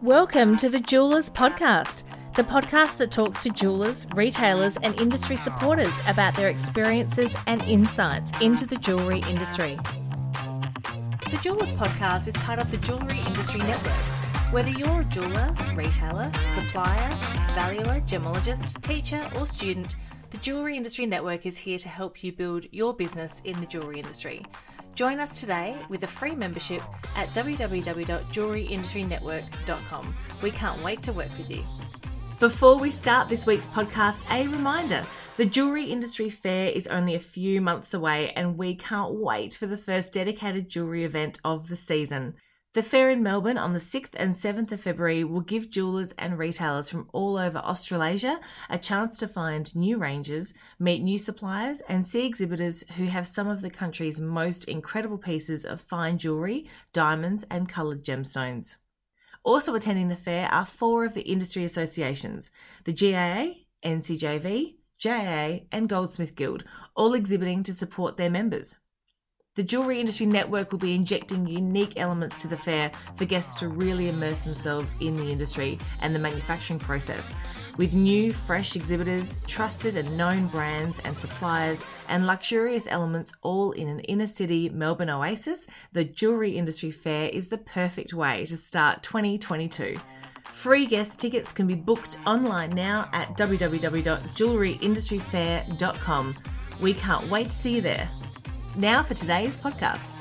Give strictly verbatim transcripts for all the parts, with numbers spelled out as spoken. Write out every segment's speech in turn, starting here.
Welcome to the Jewelers Podcast, the podcast that talks to jewelers, retailers, and industry supporters about their experiences and insights into the jewellery industry. The Jewelers Podcast is part of the Jewellery Industry Network. Whether you're a jeweler, retailer, supplier, valuer, gemologist, teacher, or student, the Jewellery Industry Network is here to help you build your business in the jewellery industry. Join us today with a free membership at w w w dot jewellery industry network dot com. We can't wait to work with you. Before we start this week's podcast, a reminder. The Jewellery Industry Fair is only a few months away and we can't wait for the first dedicated jewellery event of the season. The fair in Melbourne on the sixth and seventh of February will give jewellers and retailers from all over Australasia a chance to find new ranges, meet new suppliers and see exhibitors who have some of the country's most incredible pieces of fine jewellery, diamonds and coloured gemstones. Also attending the fair are four of the industry associations, the G A A, N C J V, J A A and Goldsmith Guild, all exhibiting to support their members. The Jewellery Industry Network will be injecting unique elements to the fair for guests to really immerse themselves in the industry and the manufacturing process, with new, fresh exhibitors, trusted and known brands and suppliers, and luxurious elements all in an inner-city Melbourne oasis. The Jewellery Industry Fair is the perfect way to start twenty twenty-two. Free guest tickets can be booked online now at w w w dot jewellery industry fair dot com. We can't wait to see you there. Now for today's podcast.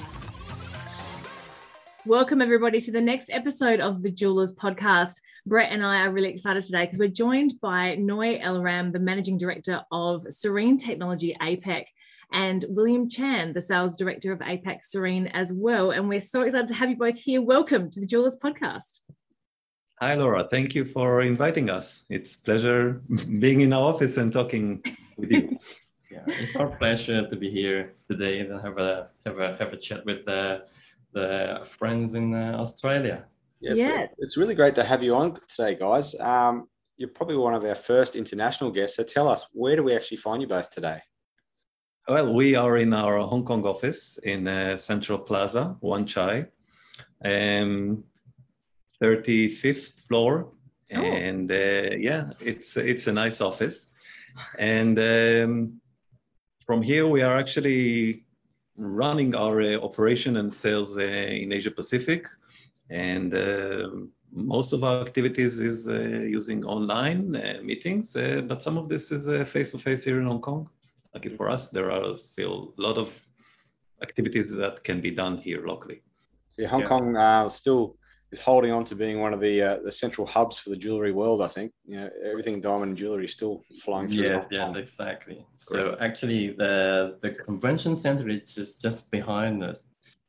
Welcome everybody to the next episode of the Jewelers Podcast. Brett and I are really excited today because we're joined by Noy Elram, the Managing Director of Serene Technology A PAC, and William Chan, the Sales Director of A PAC Serene as well. And we're so excited to have you both here. Welcome to the Jewelers Podcast. Hi, Laura. Thank you for inviting us. It's a pleasure being in our office and talking with you. Yeah, it's our pleasure to be here today and have a have a have a chat with the the friends in uh, Australia. Yes, yes. It's, it's really great to have you on today, guys. Um, you're probably one of our first international guests. So tell us, where do we actually find you both today? Well, we are in our Hong Kong office in uh, Central Plaza, Wan Chai, um, thirty-fifth floor, oh. and uh, yeah, it's it's a nice office, and. Um, From here, we are actually running our uh, operation and sales uh, in Asia Pacific, and uh, most of our activities is uh, using online uh, meetings, uh, but some of this is uh, face-to-face here in Hong Kong. Lucky for us, there are still a lot of activities that can be done here locally. Yeah, Hong yeah. Kong uh, still is holding on to being one of the uh, the central hubs for the jewelry world, I think. You know, everything diamond and jewelry is still flying through. Yes, yes, exactly. Great. So actually the the convention center is just, just behind it.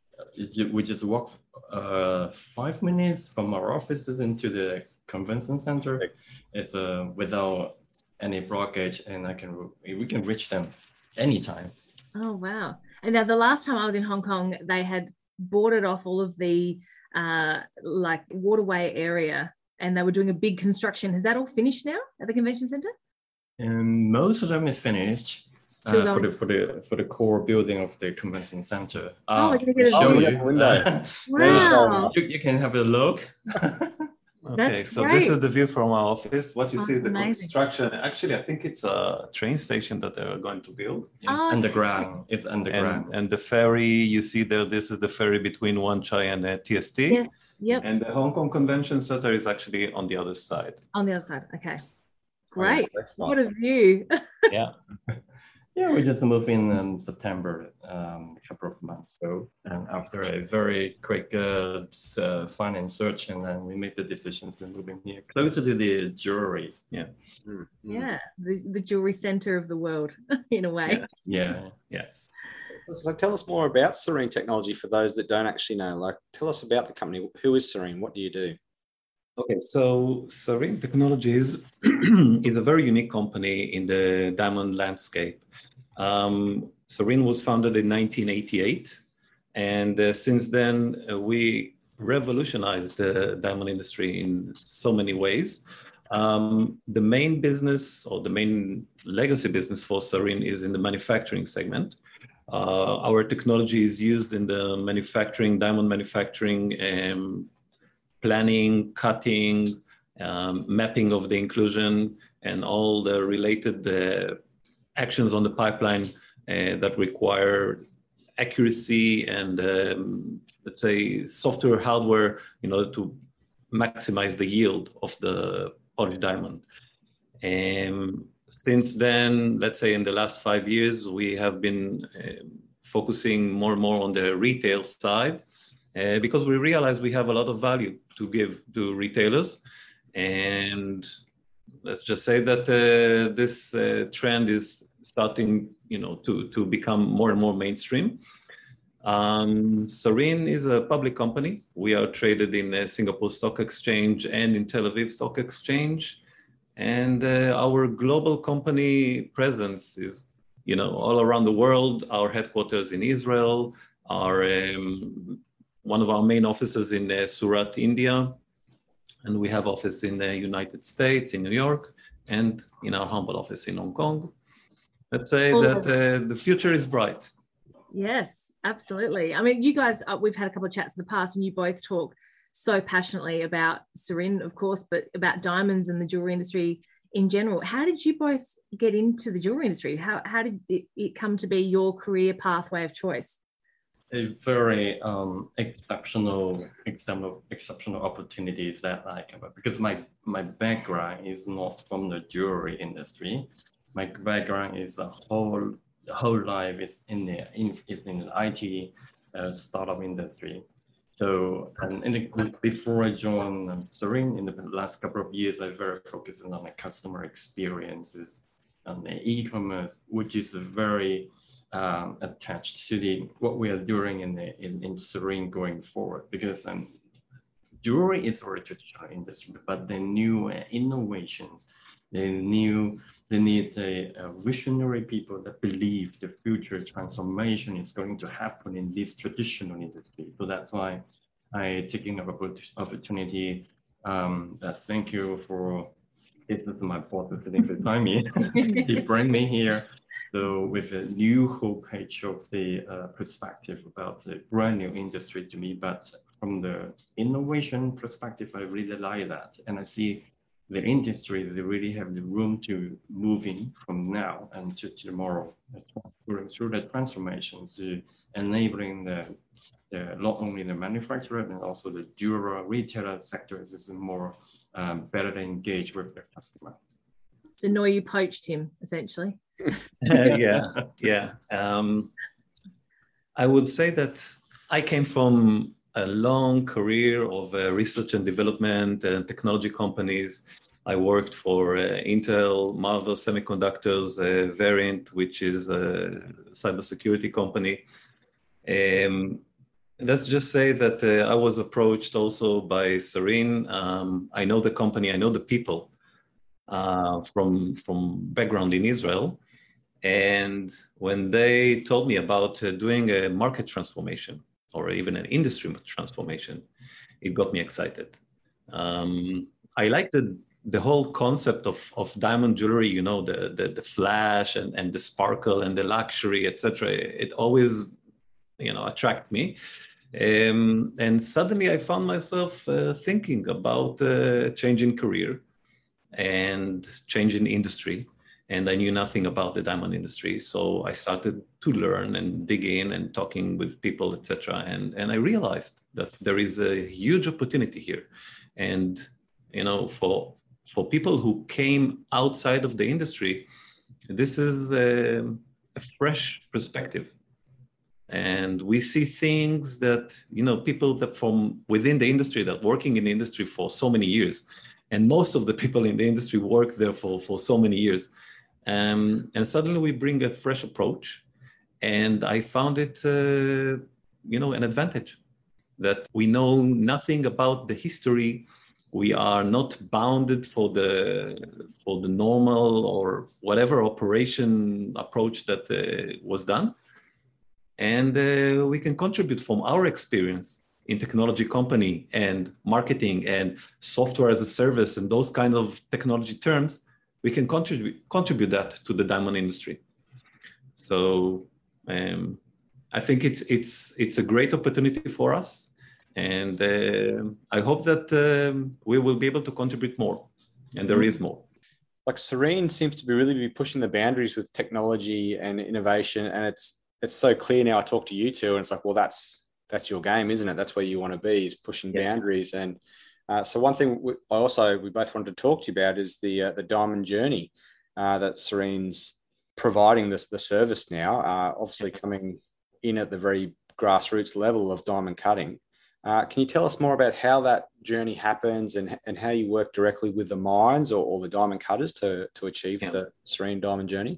We just walk uh, five minutes from our offices into the convention center. Okay. It's uh, without any blockage, and I can we can reach them anytime. Oh, wow. And now the last time I was in Hong Kong, they had boarded off all of the uh like waterway area and they were doing a big construction. Is that all finished now at the convention center? And most of them is finished uh, for the for the for the core building of the convention center. Oh, uh, we're gonna get a show view. you. Window. Wow. you, you can have a look. Okay, That's so great. this is the view from our office. What you Oh, see is the amazing. construction. Actually, I think it's a train station that they're going to build. It's Oh, underground. It's underground. And, and the ferry, you see there, this is the ferry between Wan Chai and uh, T S T. Yes. Yep. And the Hong Kong Convention Center is actually on the other side. On the other side. Okay. Oh, yeah, Great. that's What fine. a view. Yeah. Yeah, we just moved in um, September, um, a couple of months ago, and after a very quick uh, uh, finance search, and then we made the decision to move in here, closer to the jewelry. Yeah. Mm, mm. Yeah. The, the jewelry center of the world in a way. Yeah. Yeah. So tell us more about Serene Technology for those that don't actually know. Like, tell us about the company. Who is Serene? What do you do? Okay, so Serene Technologies is a very unique company in the diamond landscape. Um, Serene was founded in nineteen eighty-eight, and uh, since then uh, we revolutionized the diamond industry in so many ways. Um, the main business or the main legacy business for Serene is in the manufacturing segment. Uh, our technology is used in the manufacturing, diamond manufacturing, um, planning, cutting, um, mapping of the inclusion, and all the related uh, actions on the pipeline uh, that require accuracy and, um, let's say, software, hardware in order to maximize the yield of the polished diamond. And since then, let's say in the last five years, we have been uh, focusing more and more on the retail side uh, because we realize we have a lot of value to give to retailers. And let's just say that uh, this uh, trend is starting, you know, to, to become more and more mainstream. Um, Sarin is a public company. We are traded in uh, Singapore Stock Exchange and in Tel Aviv Stock Exchange. And uh, our global company presence is, you know, all around the world. Our headquarters in Israel, our um, one of our main offices in uh, Surat, India, and we have office in the United States, in New York, and in our humble office in Hong Kong. Let's say oh. that uh, the future is bright. Yes, absolutely. I mean, you guys, uh, we've had a couple of chats in the past, and you both talk so passionately about Sarin, of course, but about diamonds and the jewelry industry in general. How did you both get into the jewelry industry? How, how did it, it come to be your career pathway of choice? A very um, exceptional, exceptional, exceptional opportunities that I come up, because my, my background is not from the jewelry industry. My background is a whole, the whole life is in the, in, is in the I T uh, startup industry. So, and in the, before I joined um, Sarin, in the last couple of years, I very focused on the customer experiences and the e-commerce, which is a very um, attached to the what we are doing in the in, in Sarin going forward. Because um, jewelry is a traditional industry, but the new uh, innovations, the new they need a, a visionary people that believe the future transformation is going to happen in this traditional industry. So that's why I taking up an opportunity. Um, uh, thank you for this is my boss for the time me. He bring me here. So with a new whole page of the uh, perspective about the brand new industry to me, but from the innovation perspective, I really like that, and I see the industries, they really have the room to move in from now and to tomorrow, going through the transformations, to enabling the, the not only the manufacturer and also the jewelry retailer sectors is more um, better engaged with their customer. So now you poached him, essentially. uh, yeah, yeah. Um, I would say that I came from a long career of uh, research and development and technology companies. I worked for uh, Intel, Marvell Semiconductors, uh, Variant, which is a cybersecurity company. Um, let's just say that uh, I was approached also by Sarin. Um, I know the company, I know the people uh, from, from background in Israel. And when they told me about uh, doing a market transformation, or even an industry transformation, it got me excited. Um, I like the, the whole concept of, of diamond jewelry, you know, the, the, the flash and, and the sparkle and the luxury, et cetera. It always, you know, attract me. Um, and suddenly I found myself uh, thinking about uh, changing career and changing industry. And I knew nothing about the diamond industry. So I started to learn and dig in and talking with people, et cetera. And, and I realized that there is a huge opportunity here. And, you know, for, for people who came outside of the industry, this is a, a fresh perspective. And we see things that, you know, people that from within the industry that working in the industry for so many years, and most of the people in the industry work there for, for so many years. Um, and suddenly we bring a fresh approach, and I found it, uh, you know, an advantage that we know nothing about the history. We are not bounded for the for the normal or whatever operation approach that uh, was done, and uh, we can contribute from our experience in technology company and marketing and software as a service and those kind of technology terms. We can contribute contribute that to the diamond industry. So um, I think it's it's it's a great opportunity for us, And uh, I hope that um, we will be able to contribute more, and there is more. Like Serene seems to be really be pushing the boundaries with technology and innovation, and it's it's so clear now. I talk to you two, and it's like, well, that's that's your game, isn't it? That's where you want to be, is pushing yeah. boundaries. And uh, so one thing we, I also we both wanted to talk to you about is the uh, the diamond journey uh, that Serene's providing this the service now. Uh, obviously coming in at the very grassroots level of diamond cutting. Uh, can you tell us more about how that journey happens and, and how you work directly with the mines or, or the diamond cutters to, to achieve yeah. the Serene diamond journey?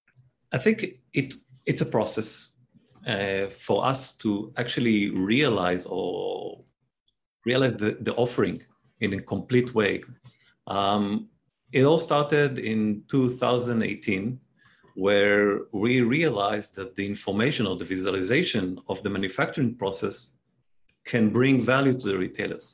I think it it's a process uh, for us to actually realize or realize the, the offering in a complete way. Um, it all started in two thousand eighteen, where we realized that the information or the visualization of the manufacturing process can bring value to the retailers.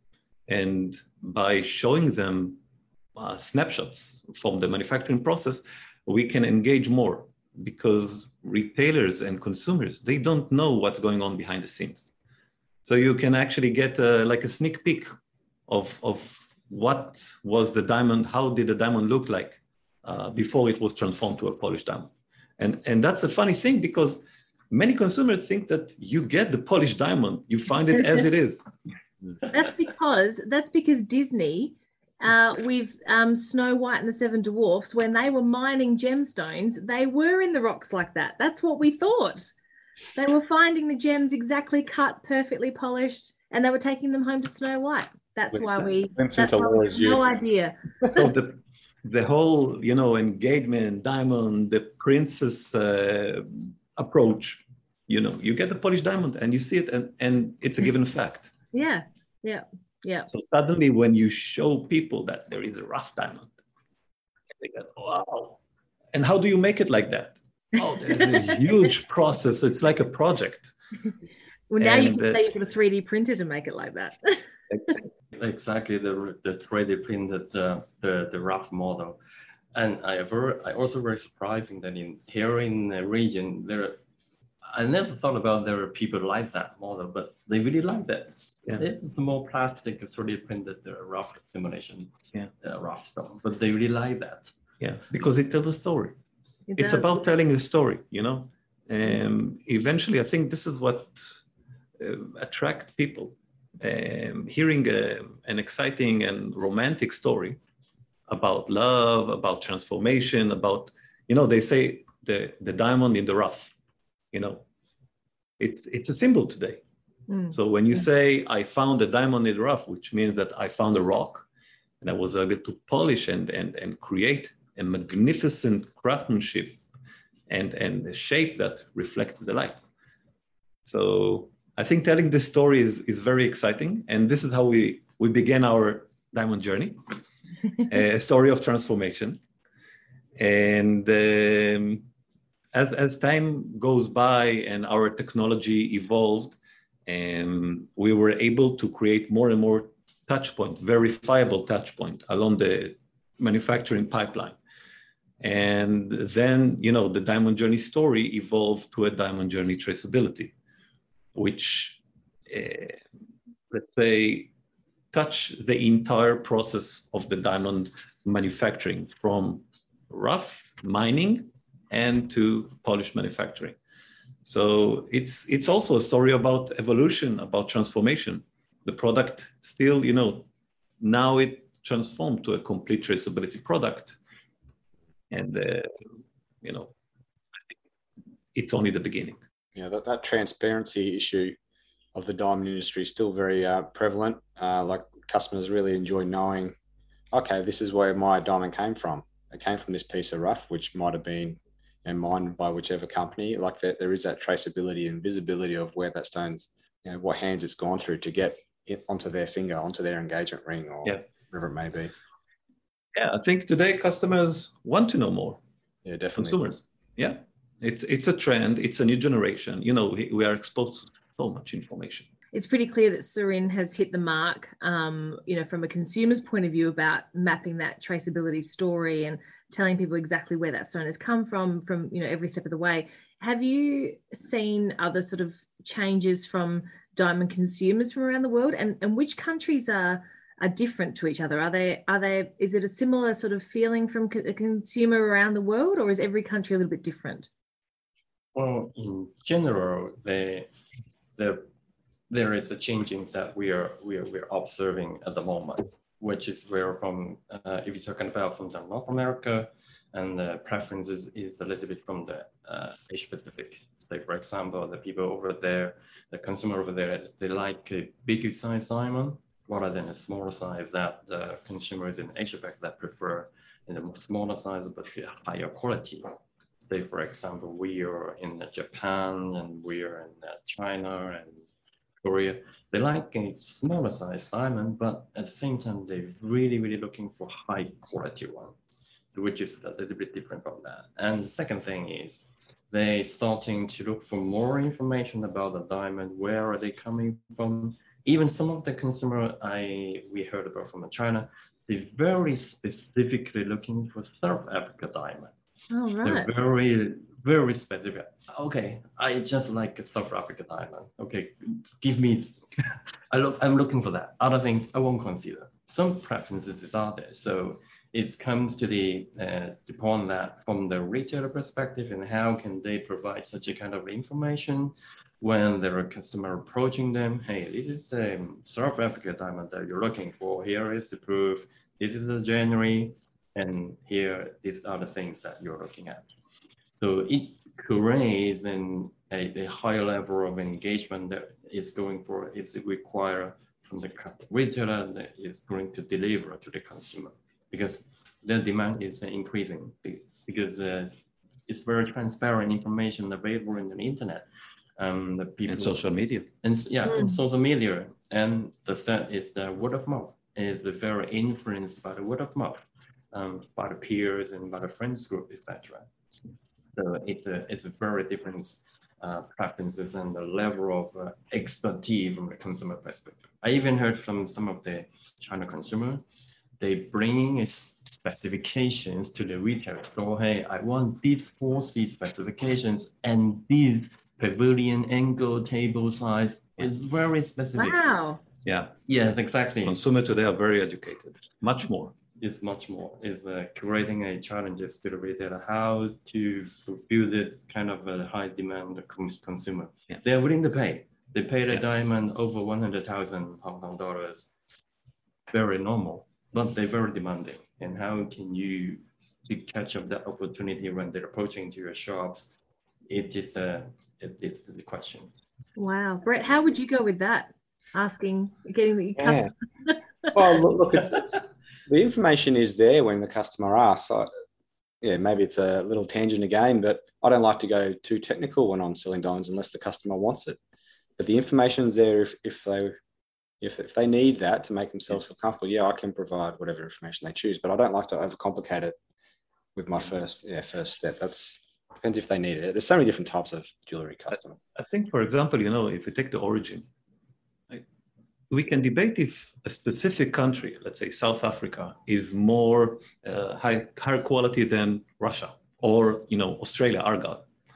And by showing them uh, snapshots from the manufacturing process, we can engage more, because retailers and consumers, they don't know what's going on behind the scenes. So you can actually get a, like a sneak peek of, of what was the diamond, how did the diamond look like uh, before it was transformed to a polished diamond. And, and that's a funny thing, because many consumers think that you get the polished diamond, you find it as it is. That's because that's because Disney, uh, with um, Snow White and the Seven Dwarfs, when they were mining gemstones, they were in the rocks like that. That's what we thought. They were finding the gems exactly cut, perfectly polished, and they were taking them home to Snow White. That's why we. That's why we had no idea. So the, the whole, you know, engagement, diamond, the princess. Uh, approach, you know, you get the polished diamond and you see it, and, and it's a given fact. Yeah, yeah, yeah. So suddenly when you show people that there is a rough diamond, they go, wow. And how do you make it like that? Oh, there's a huge process. It's like a project. Well, now and, you can uh, say you've got a three D printer to make it like that. Exactly, the the three D printed uh, the the rough model. And I ever, I also very surprising that in here in the region, there, I never thought about there are people like that model, but they really like that. Yeah. It's more plastic, three D printed uh, rough simulation, yeah, uh, rough stone, but they really like that. Yeah, because it tells a story. It it's does. about telling a story, you know. Um, eventually, I think this is what uh, attracts people. Um, hearing a, an exciting and romantic story about love, about transformation, about, you know, they say the, the diamond in the rough, you know, it's it's a symbol today. Mm. So when you yeah. say, I found a diamond in the rough, which means that I found a rock and I was able to polish and, and, and create a magnificent craftsmanship and, and a shape that reflects the light. So I think telling this story is, is very exciting. And this is how we, we began our diamond journey. A story of transformation. And um, as, as time goes by and our technology evolved, and we were able to create more and more touch point, verifiable touch point along the manufacturing pipeline. And then, you know, the diamond journey story evolved to a diamond journey traceability, which, uh, let's say, touch the entire process of the diamond manufacturing, from rough mining and to polished manufacturing. So it's it's also a story about evolution, about transformation. The product still, you know, now it transformed to a complete traceability product. And, uh, you know, I think it's only the beginning. Yeah, that, that transparency issue of the diamond industry is still very uh, prevalent. Uh, like customers really enjoy knowing, okay, this is where my diamond came from. It came from this piece of rough, which might have been and mined by whichever company. Like that, there is that traceability and visibility of where that stone's, you know, what hands it's gone through to get it onto their finger, onto their engagement ring, or yeah. whatever it may be. Yeah, I think today customers want to know more. Yeah, definitely. Consumers. Yeah, it's it's a trend. It's a new generation. You know, we, we are exposed to so much information. It's pretty clear that Serene has hit the mark, um, you know, from a consumer's point of view about mapping that traceability story and telling people exactly where that stone has come from, from, you know, every step of the way. Have you seen other sort of changes from diamond consumers from around the world, and, and which countries are are different to each other? Are they are they is it a similar sort of feeling from a consumer around the world, or is every country a little bit different? Well, in general, they, there there is a changing that we are we are we're observing at the moment, which is where from uh, if you're talking about from the North America, and the preferences is a little bit from the uh, Asia Pacific. Say, for example, the people over there, the consumer over there, they like a bigger size diamond rather than a smaller size that the consumers in Asia Pac that prefer in the smaller size but higher quality. Say, for example, we are in Japan and we are in China and Korea. They like a smaller size diamond, but at the same time, they're really, really looking for high quality one. So which is a little bit different from that. And the second thing is they starting to look for more information about the diamond. Where are they coming from? Even some of the consumer I we heard about from China, they're very specifically looking for South Africa diamond. Oh, right. They're very, very specific. Okay, I just like a South Africa diamond. Okay, give me, I look, I'm looking for that. Other things I won't consider. Some preferences is out there. So it comes to the, uh, upon that from the retailer perspective and how can they provide such a kind of information when there are customer approaching them. Hey, this is the South Africa diamond that you're looking for. Here is the proof. This is the January. And here, these are the things that you're looking at. So it creates an, a, a higher level of engagement that is going for, it's required from the retailer that is going to deliver to the consumer, because their demand is increasing because uh, it's very transparent information available in the internet. Um, the people, and social media. And yeah, Mm. and social media. And the third is the word of mouth. Is very influenced by the word of mouth. Um, by the peers and by the friends group, et cetera. So it's a it's a very different uh, preferences and the level of uh, expertise from the consumer perspective. I even heard from some of the China consumer, they bring specifications to the retailer. So hey, I want these four C specifications and this pavilion angle table size is very specific. Wow. Yeah. Yes, exactly. Consumer today are very educated, much more. Is much more, is uh, creating a challenges to the retailer, how to fulfill the kind of a high demand consumer. Yeah. They're willing to pay. They pay the Yeah. diamond over one hundred thousand Hong Kong dollars. Very normal, but they're very demanding. And how can you to catch up that opportunity when they're approaching to your shops? It is a, it, it's the question. Wow. Brett, how would you go with that? Asking, getting the Yeah. customer. Well, look, look it's, it's, the information is there when the customer asks. I, yeah, maybe it's a little tangent again, but I don't like to go too technical when I'm selling diamonds unless the customer wants it. But the information is there if, if they if, if they need that to make themselves feel comfortable. Yeah, I can provide whatever information they choose, but I don't like to overcomplicate it with my first yeah first step. That's depends if they need it. There's so many different types of jewelry customer. I think, for example, you know, if you take the origin, right, we can debate if a specific country, let's say South Africa, is more uh, high, higher quality than Russia or, you know, Australia, Argyle.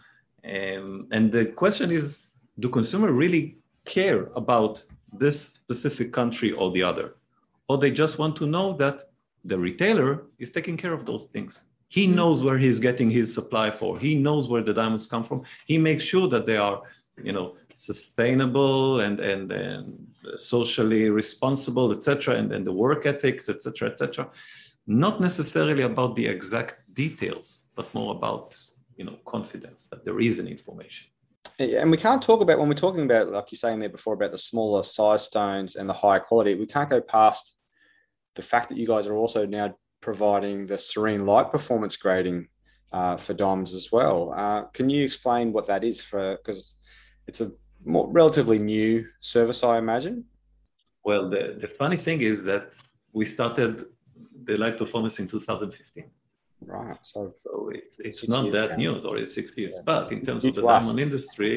Um, and the question is, do consumers really care about this specific country or the other? Or they just want to know that the retailer is taking care of those things. He knows where he's getting his supply for. He knows where the diamonds come from. He makes sure that they are, you know, sustainable and and, and socially responsible, et cetera, and, and the work ethics, et cetera, et cetera. Not necessarily about the exact details, but more about, you know, confidence that there is an information. And we can't talk about, when we're talking about, like you're saying there before, about the smaller size stones and the higher quality, we can't go past the fact that you guys are also now providing the serene light performance grading uh, for diamonds as well. Uh, can you explain what that is for, because it's a more relatively new service, I imagine? Well, the, the funny thing is that we started the light performance in two thousand fifteen. Right. So, so it's, it's not that now. new, or it's six years. Yeah. But in terms Due of the to diamond us. industry,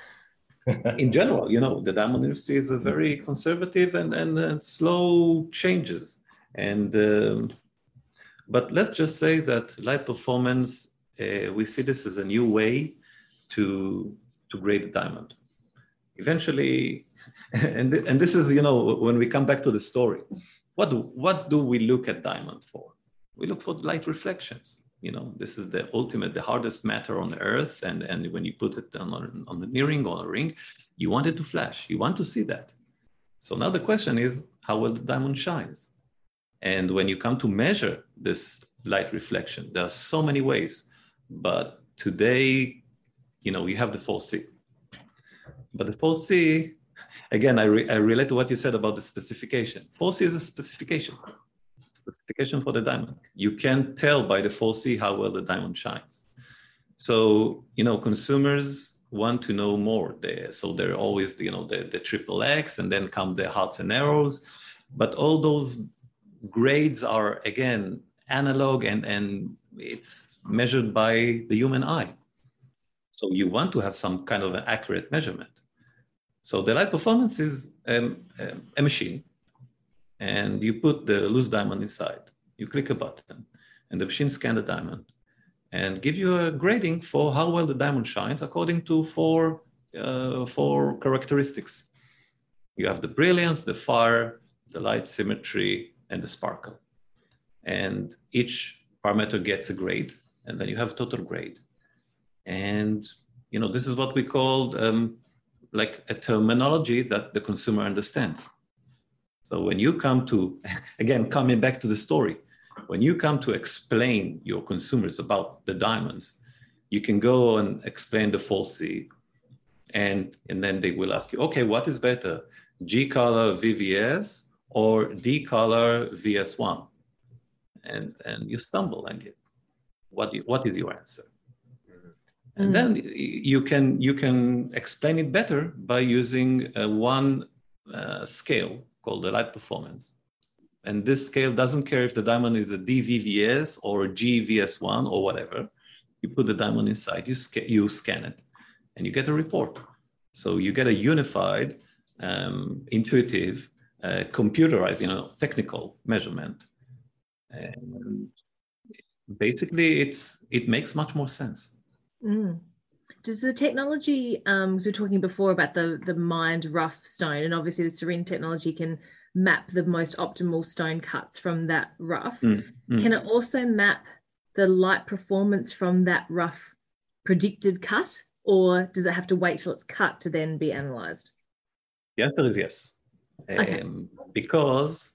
in general, you know, the diamond industry is a very conservative and, and, and slow changes. And um, but let's just say that light performance, uh, we see this as a new way to, to grade the diamond. Eventually, and, and this is, you know, when we come back to the story, what do, what do we look at diamond for? We look for light reflections. You know, this is the ultimate, the hardest matter on earth. And, and when you put it on, on the mirroring or a ring, you want it to flash. You want to see that. So now the question is, how well the diamond shines? And when you come to measure this light reflection, there are so many ways. But today, you know, you have the four C. But the four C, again, I, re I relate to what you said about the specification. four C is a specification. Specification for the diamond. You can tell by the four C how well the diamond shines. So, you know, consumers want to know more there. So they're always, you know, the, the triple X, and then come the hearts and arrows. But all those grades are, again, analog, and, and it's measured by the human eye. So you want to have some kind of an accurate measurement. So the light performance is um, um, a machine, and you put the loose diamond inside. You click a button, and the machine scans the diamond and give you a grading for how well the diamond shines according to four, uh, four characteristics. You have the brilliance, the fire, the light symmetry, and the sparkle. And each parameter gets a grade, and then you have total grade. And, you know, this is what we call um, like a terminology that the consumer understands. So when you come to, again, coming back to the story, when you come to explain your consumers about the diamonds, you can go and explain the four C, and, and then they will ask you, okay, what is better, G color V V S or D color V S one? And, and you stumble and get, what, what is your answer? And mm. then you can, you can explain it better by using uh, one uh, scale called the light performance. And this scale doesn't care if the diamond is a D V V S or G V S one or whatever. You put the diamond inside, you, sc you scan it, and you get a report. So you get a unified, um, intuitive, uh, computerized, you know, technical measurement. And basically, it's, it makes much more sense. Mm. Does the technology, um, because we were talking before about the, the mined rough stone, and obviously the Serene technology can map the most optimal stone cuts from that rough. Mm, mm. Can it also map the light performance from that rough predicted cut, or does it have to wait till it's cut to then be analyzed? The answer is yes. Okay. Um, because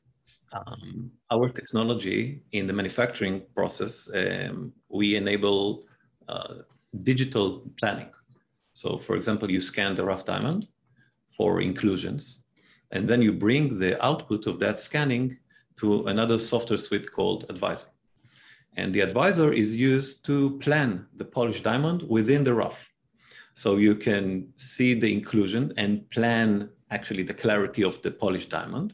um, our technology in the manufacturing process, um, we enable uh, digital planning. So for example, you scan the rough diamond for inclusions, and then you bring the output of that scanning to another software suite called Advisor. And the Advisor is used to plan the polished diamond within the rough. So you can see the inclusion and plan actually the clarity of the polished diamond.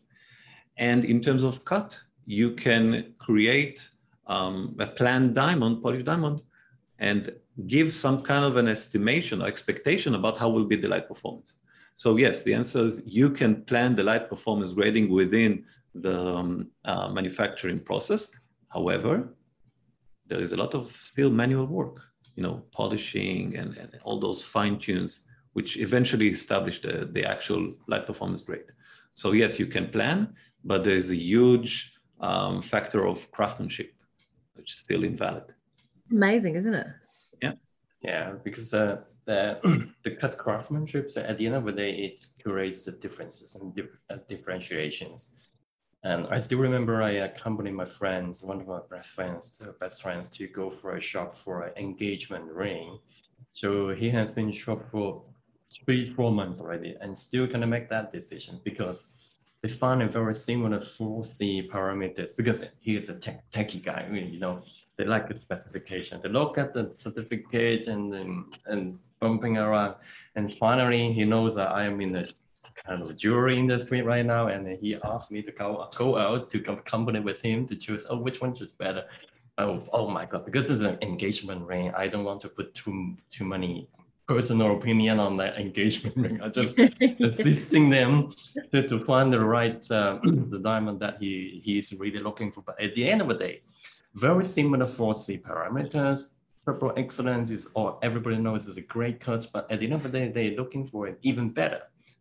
And in terms of cut, you can create um, a planned diamond, polished diamond, and give some kind of an estimation or expectation about how will be the light performance. So yes, the answer is you can plan the light performance grading within the um, uh, manufacturing process. However, there is a lot of still manual work, you know, polishing and, and all those fine tunes, which eventually establish the, the actual light performance grade. So yes, you can plan, but there's a huge um, factor of craftsmanship, which is still invalid. It's amazing, isn't it? Yeah. Yeah, because uh, the, the cut craftsmanship, so at the end of the day, it creates the differences and dif uh, differentiations. And I still remember I accompanied my friends, one of my best friends, uh, best friends, to go for a shop for an engagement ring. So he has been shop for three, four months already, and still gonna make that decision because they find a very similar four C parameters because he is a tech, techie guy. You know, they like the specification. They look at the certificate and and, and bumping around, and finally he knows that I am in the kind of jewelry industry right now, and he asked me to go go out to accompany with him to choose. Oh, which one is better? Oh, oh my God! Because it's an engagement ring, I don't want to put too too many personal opinion on that engagement ring. I just assisting them to, to find the right uh, the diamond that he he's really looking for. But at the end of the day, very similar four C parameters. Purple excellence is, or everybody knows is a great cut, but at the end of the day, they're looking for it even better.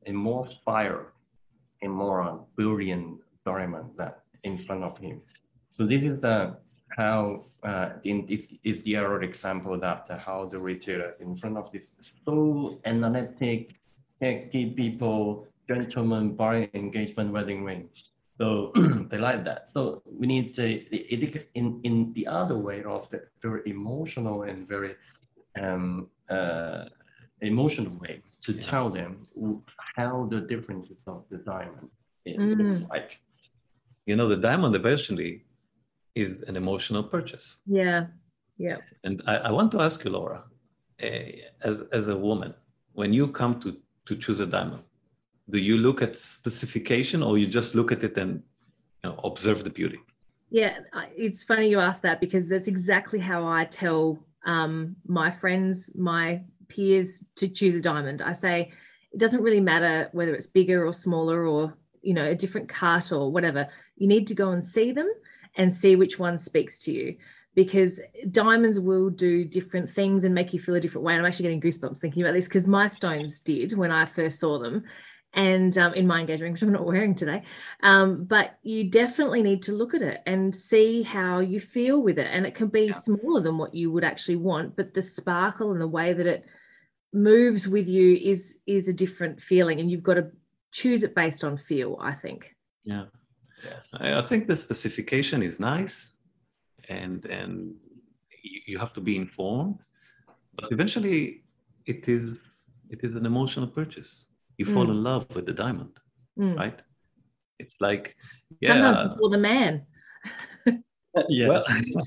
a more fire, a more brilliant diamond that in front of him. So this is the how uh, in this is the other example that uh, how the retailers in front of this so analytic, techy people, gentlemen buying engagement wedding ring. So they like that. So we need to in in the other way of the very emotional and very um, uh, emotional way to yeah. tell them how the differences of the diamond it mm. looks like. You know, the diamond eventually is an emotional purchase. Yeah, yeah. And I, I want to ask you, Laura, uh, as as a woman, when you come to to choose a diamond, do you look at specification or you just look at it and you know, observe the beauty? Yeah, it's funny you ask that because that's exactly how I tell um, my friends, my peers to choose a diamond. I say it doesn't really matter whether it's bigger or smaller or you know a different cut or whatever. You need to go and see them and see which one speaks to you, because diamonds will do different things and make you feel a different way. And I'm actually getting goosebumps thinking about this because my stones did when I first saw them. And um, in my engagement ring, which I'm not wearing today, um, but you definitely need to look at it and see how you feel with it. And it can be yeah. smaller than what you would actually want, but the sparkle and the way that it moves with you is is a different feeling, and you've got to choose it based on feel, I think. Yeah, yes, I, I think the specification is nice, and and you have to be informed, but eventually, it is it is an emotional purchase. You fall mm. in love with the diamond, mm. right? It's like, yeah. Sometimes before the man. Yeah. Well,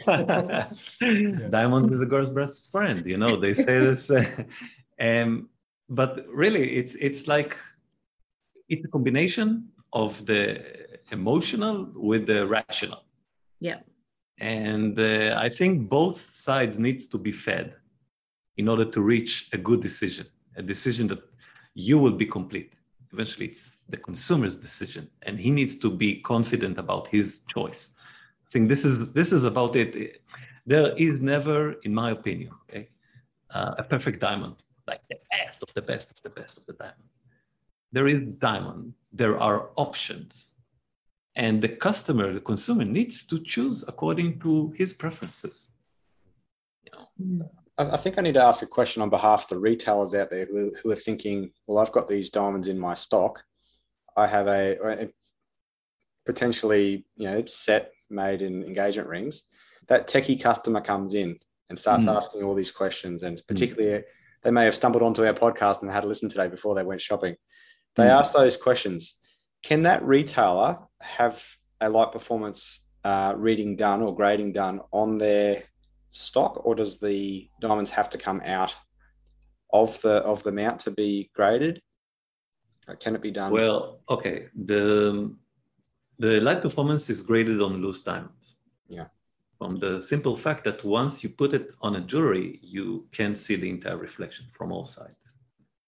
diamond is a girl's best friend, you know, they say this. Uh, um, but really, it's it's like, it's a combination of the emotional with the rational. Yeah. And uh, I think both sides needs to be fed in order to reach a good decision, a decision that you will be complete. Eventually, it's the consumer's decision, and he needs to be confident about his choice. I think this is this is about it. There is never, in my opinion, okay, uh, a perfect diamond, like the best of the best of the best of the diamond. There is diamond. There are options, and the customer, the consumer, needs to choose according to his preferences. You know. I think I need to ask a question on behalf of the retailers out there who, who are thinking, well, I've got these diamonds in my stock. I have a, a potentially, you know, set made in engagement rings. That techie customer comes in and starts mm. asking all these questions. And particularly, mm. they may have stumbled onto our podcast and had a listen today before they went shopping. They mm. ask those questions. Can that retailer have a light performance uh, reading done or grading done on their stock, or does the diamonds have to come out of the of the mount to be graded? Can it be done? Well, okay. The the light performance is graded on loose diamonds. Yeah. From the simple fact that once you put it on a jewelry, you can see the entire reflection from all sides,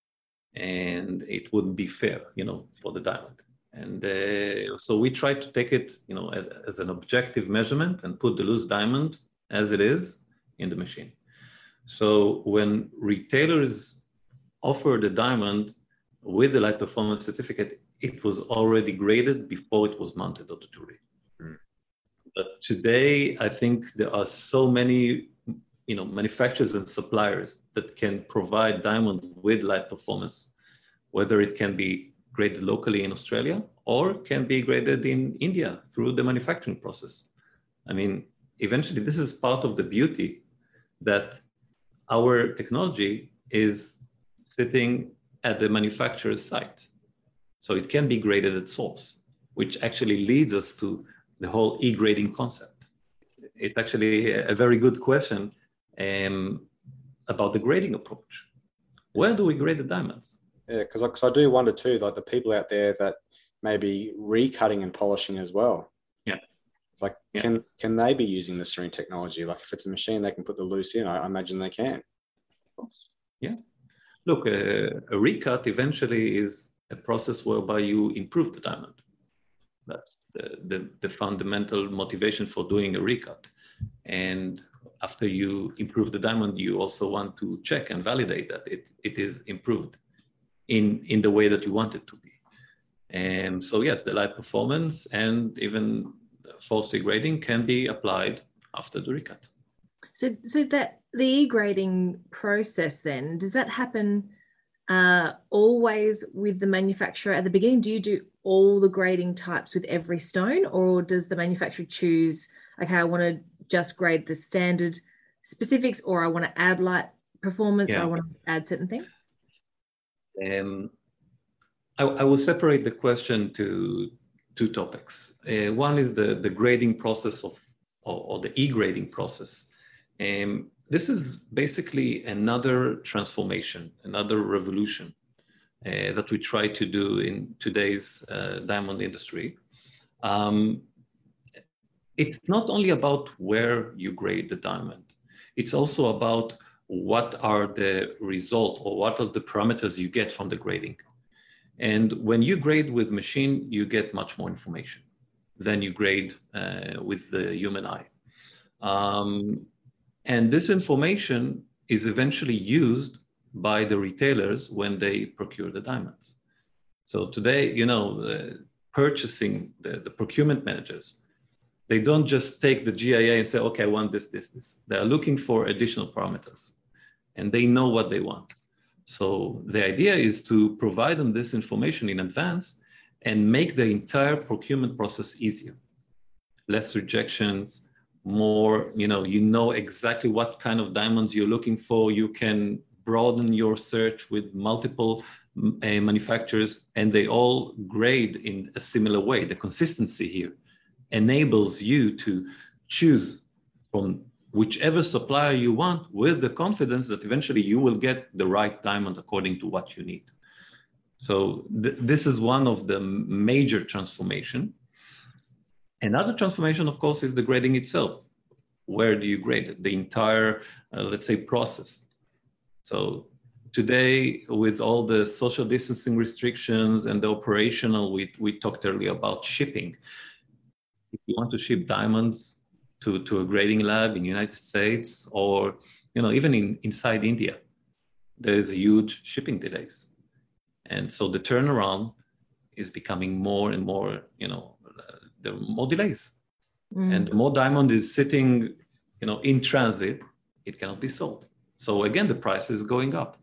and it wouldn't be fair, you know, for the diamond. And uh, so we try to take it, you know, as, as an objective measurement and put the loose diamond as it is in the machine. So when retailers offer the diamond with the light performance certificate, it was already graded before it was mounted on the jewelry. Mm. But today, I think there are so many, you know, manufacturers and suppliers that can provide diamonds with light performance, whether it can be graded locally in Australia or can be graded in India through the manufacturing process. I mean, eventually, this is part of the beauty that our technology is sitting at the manufacturer's site. So it can be graded at source, which actually leads us to the whole e-grading concept. It's actually a very good question um, about the grading approach. Where do we grade the diamonds? Yeah, because I, I do wonder too, like the people out there that may be recutting and polishing as well. Yeah. Like, yeah. can can they be using the serene technology? Like, if it's a machine, they can put the loose in. I, I imagine they can. Yeah. Look, uh, a recut eventually is a process whereby you improve the diamond. That's the, the, the fundamental motivation for doing a recut. And after you improve the diamond, you also want to check and validate that it, it is improved. in, in the way that you want it to be. And so yes, the light performance and even false E-grading can be applied after the recut. So, so that the E-grading process then, does that happen uh, always with the manufacturer at the beginning? Do you do all the grading types with every stone, or does the manufacturer choose, okay, I want to just grade the standard specifics, or I want to add light performance, yeah. or I want to add certain things? Um, I, I will separate the question to two topics. Uh, one is the, the grading process of, or, or the E-grading process. Um, this is basically another transformation, another revolution uh, that we try to do in today's uh, diamond industry. Um, it's not only about where you grade the diamond, it's also about what are the results or what are the parameters you get from the grading. And when you grade with machine, you get much more information than you grade uh, with the human eye. Um, and this information is eventually used by the retailers when they procure the diamonds. So today, you know, uh, purchasing, the, the procurement managers, they don't just take the G I A and say, okay, I want this, this, this. They are looking for additional parameters and they know what they want. So the idea is to provide them this information in advance and make the entire procurement process easier. Less rejections, more, you know, you know exactly what kind of diamonds you're looking for. You can broaden your search with multiple uh, manufacturers, and they all grade in a similar way. The consistency here enables you to choose from whichever supplier you want with the confidence that eventually you will get the right diamond according to what you need. So th this is one of the major transformation. Another transformation, of course, is the grading itself. Where do you grade it? The entire, uh, let's say, process. So today, with all the social distancing restrictions and the operational, we, we talked earlier about shipping. If you want to ship diamonds to, to a grading lab in the United States, or you know, even in, inside India, there is huge shipping delays. And so the turnaround is becoming more and more, you know, uh, there are more delays. Mm. And the more diamond is sitting, you know, in transit, it cannot be sold. So again, the price is going up.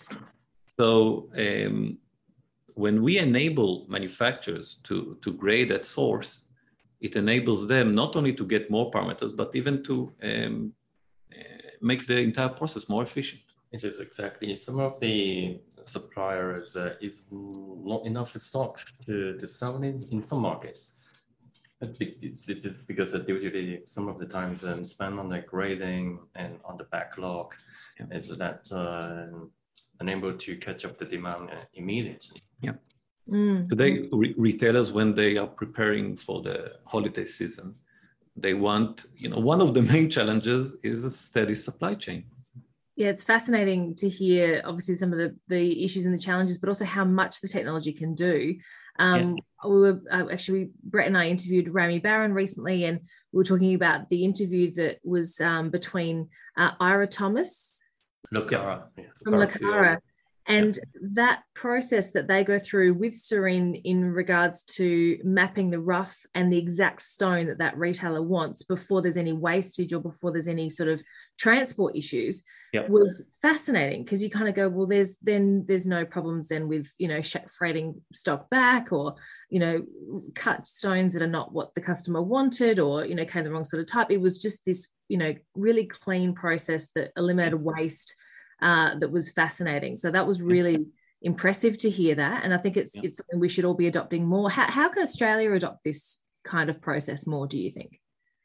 So um, when we enable manufacturers to, to grade at source, it enables them not only to get more parameters, but even to um, uh, make the entire process more efficient. It is exactly. Some of the suppliers uh, is not enough stock to, to sell in, in some markets. It's, it's because due to the, some of the times um, spent on the grading and on the backlog, yeah. is that uh, unable to catch up the demand uh, immediately. Yeah. Mm. Today, re retailers, when they are preparing for the holiday season, they want, you know, one of the main challenges is a steady supply chain. Yeah, it's fascinating to hear, obviously, some of the, the issues and the challenges, but also how much the technology can do. Um, yeah. We were uh, actually, Brett and I interviewed Rami Barron recently, and we were talking about the interview that was um, between uh, Ira Thomas Lucara. Yeah. from Lucara. And yeah. that process that they go through with Serene in regards to mapping the rough and the exact stone that that retailer wants before there's any wastage or before there's any sort of transport issues yep. was fascinating, because you kind of go, well, there's then there's no problems then with, you know, freighting stock back, or, you know, cut stones that are not what the customer wanted, or, you know, came the wrong sort of type. It was just this, you know, really clean process that eliminated waste. Uh, that was fascinating. So that was really impressive to hear that. And I think it's yeah. it's something we should all be adopting more. How, how can Australia adopt this kind of process more, do you think?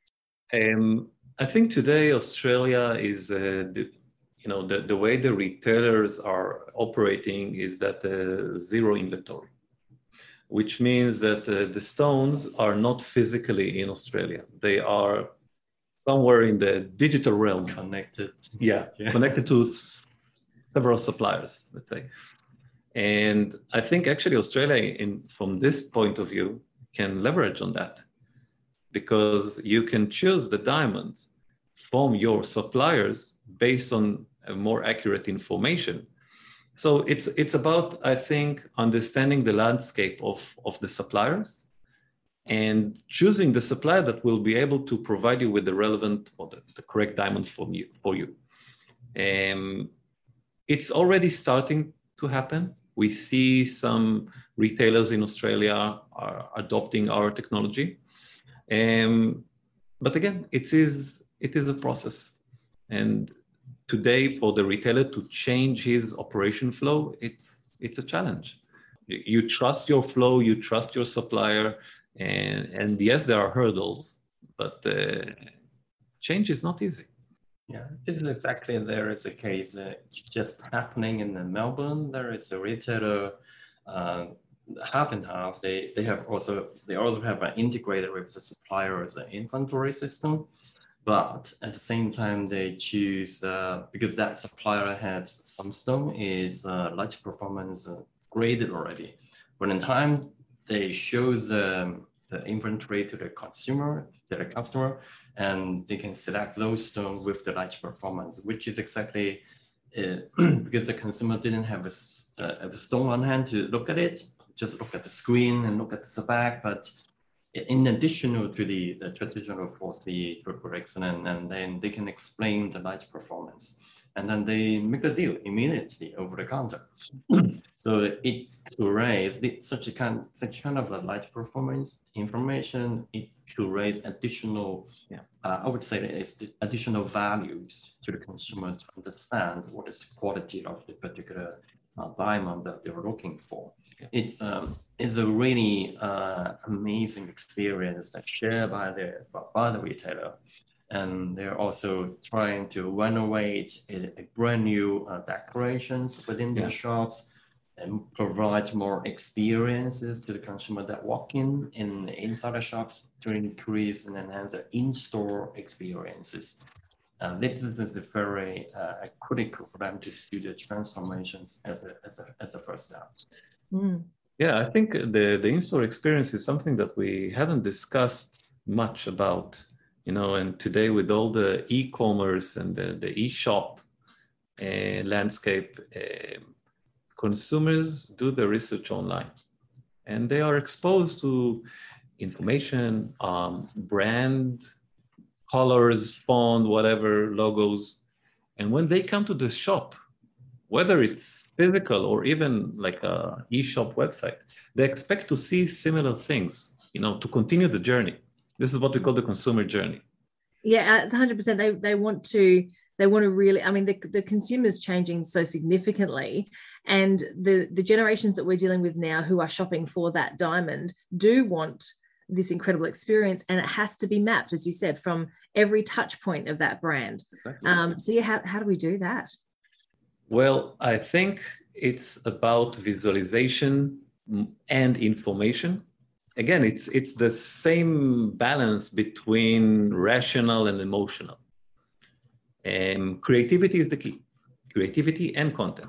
Um, I think today Australia is, uh, the, you know, the, the way the retailers are operating is that uh, zero inventory, which means that uh, the stones are not physically in Australia. They are somewhere in the digital realm. Connected. Yeah, yeah. connected to several suppliers, let's say. And I think actually Australia, in, from this point of view, can leverage on that, because you can choose the diamonds from your suppliers based on a more accurate information. So it's it's about, I think, understanding the landscape of, of the suppliers and choosing the supplier that will be able to provide you with the relevant or the, the correct diamond for you. For you. Um, it's already starting to happen. We see some retailers in Australia are adopting our technology. Um, but again, it is, it is a process. And today, for the retailer to change his operation flow, it's, it's a challenge. You trust your flow, you trust your supplier, and, and yes, there are hurdles, but uh, change is not easy. Yeah, this is exactly, there is a case uh, just happening in Melbourne. There is a retailer, uh, half and half. They they have also they also have an integrated with the supplier's inventory system, but at the same time they choose uh, because that supplier has Sunstone is uh, light performance uh, graded already. But in time they show the the inventory to the consumer, to the customer, and they can select those stones with the light performance, which is exactly uh, because the consumer didn't have a, a stone on hand to look at it, just look at the screen and look at the spec. But in addition to the, the traditional four C bricks, and, and then they can explain the light performance. And then they make a deal immediately over the counter. So it to raise such a kind, such kind of a light performance information, it could raise additional, yeah, uh, I would say that it's additional values to the consumer to understand what is the quality of the particular uh, diamond that they're looking for. Yeah. It's um, it's a really uh, amazing experience that's shared by the by the retailer. And they're also trying to renovate a, a brand new uh, decorations within their yeah. shops and provide more experiences to the consumer that walk in, in inside the shops to increase and enhance the in-store experiences. Uh, this is very uh, critical for them to do the transformations as a, as a, as a first step. Mm. Yeah, I think the, the in-store experience is something that we haven't discussed much about. You know, and today with all the e-commerce and the, the e-shop uh, landscape, uh, consumers do the research online, and they are exposed to information, um, brand, colors, font, whatever, logos. And when they come to the shop, whether it's physical or even like a e-shop website, they expect to see similar things, you know, to continue the journey. This is what we call the consumer journey. Yeah, it's one hundred percent. They they want to they want to really. I mean, the the consumer's changing so significantly, and the the generations that we're dealing with now who are shopping for that diamond do want this incredible experience, and it has to be mapped, as you said, from every touch point of that brand. Exactly. Um, so yeah, how how do we do that? Well, I think it's about visualization and information. Again, it's it's the same balance between rational and emotional. And creativity is the key. Creativity and content.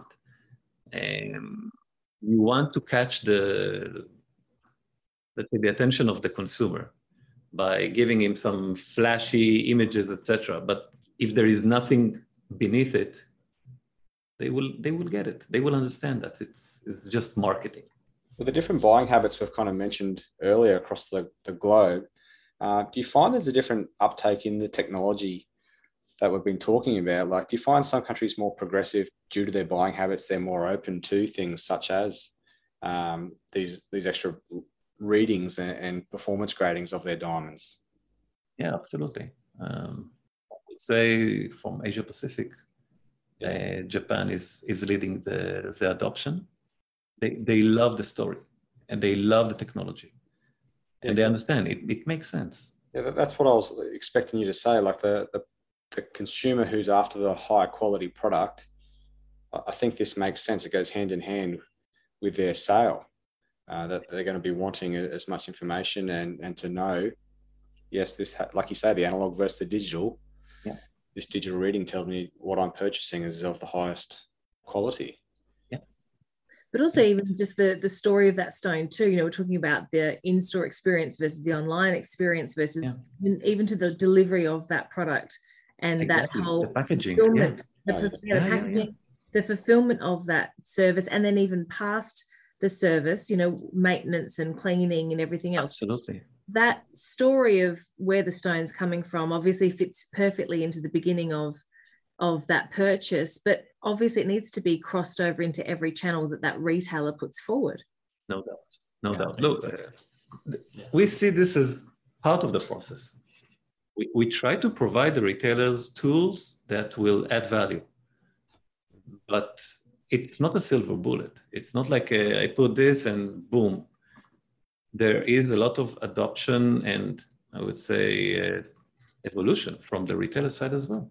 And you want to catch the, let's say, the attention of the consumer by giving him some flashy images, et cetera. But if there is nothing beneath it, they will they will get it. They will understand that it's it's just marketing. With the different buying habits we've kind of mentioned earlier across the, the globe, uh, do you find there's a different uptake in the technology that we've been talking about? Like, do you find some countries more progressive due to their buying habits? They're more open to things such as um, these these extra readings and, and performance gradings of their diamonds? Yeah, absolutely. Um, I would say from Asia Pacific, uh, Japan is is leading the, the adoption. They they love the story and they love the technology, and yeah, they understand it. It makes sense. Yeah, that's what I was expecting you to say. Like the the, the consumer who's after the high quality product, I think this makes sense. It goes hand in hand with their sale. Uh, that they're going to be wanting as much information and and to know, yes, this ha- like you say, the analog versus the digital. Yeah. This digital reading tells me what I'm purchasing is of the highest quality. But also even just the, the story of that stone too, you know, we're talking about the in-store experience versus the online experience versus yeah. even to the delivery of that product and exactly. that whole the packaging, fulfillment, yeah. the, yeah, the packaging. Yeah, yeah, the fulfillment of that service, and then even past the service, you know, maintenance and cleaning and everything else. Absolutely. That story of where the stone's coming from obviously fits perfectly into the beginning of, of that purchase, but obviously it needs to be crossed over into every channel that that retailer puts forward. No doubt. No Yeah, doubt. Look, uh, we see this as part of the process. We, we try to provide the retailers tools that will add value, but it's not a silver bullet. It's not like a, I put this and boom. There is a lot of adoption and I would say uh, evolution from the retailer side as well.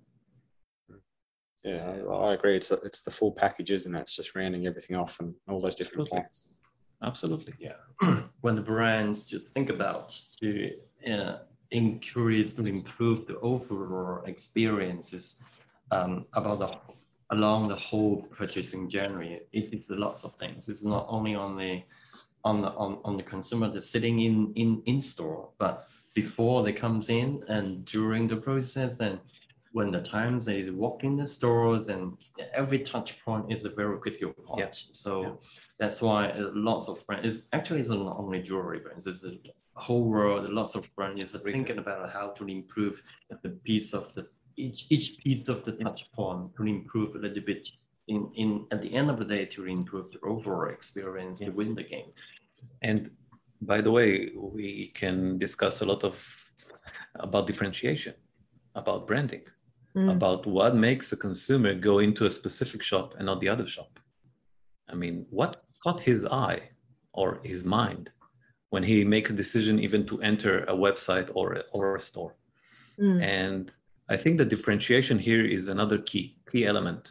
Yeah, I, I agree. It's a, it's the full package, isn't it? It's just rounding everything off and all those different Absolutely. points. Absolutely. Yeah. When the brands just think about to uh, increase to improve the overall experiences um, about the along the whole purchasing journey, it is lots of things. It's not only on the on the on, on the consumer that's sitting in, in in store, but before they comes in and during the process and when the times they walk in the stores, and every touch point is a very critical part. Yeah. So yeah. that's why lots of brands, it's actually it's not only jewelry brands, it's a whole world, lots of brands are thinking about how to improve the piece of the, each each piece of the touch point to improve a little bit in, in at the end of the day to improve the overall experience Yeah. to win the game. And by the way, we can discuss a lot of about differentiation, about branding. Mm. About what makes a consumer go into a specific shop and not the other shop. I mean, what caught his eye or his mind when he makes a decision even to enter a website or a, or a store? Mm. And I think the differentiation here is another key, key element.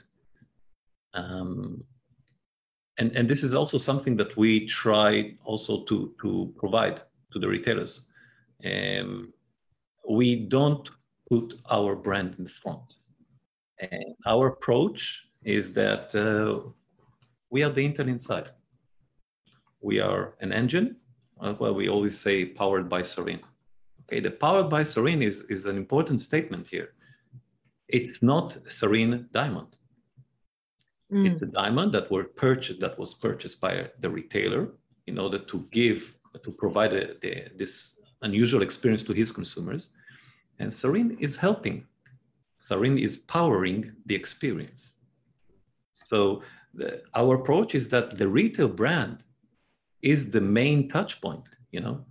Um, and, and this is also something that we try also to, to provide to the retailers. Um, we don't put our brand in the front. And our approach is that uh, we are the Intel inside. We are an engine, well, we always say powered by Sirene. Okay, the powered by Sirene is, is an important statement here. It's not Sirene diamond. Mm. It's a diamond that were purchased, that was purchased by the retailer in order to give, to provide a, the, this unusual experience to his consumers. And Sirene is helping. Sirene is powering the experience. So the, our approach is that the retail brand is the main touch point, you know?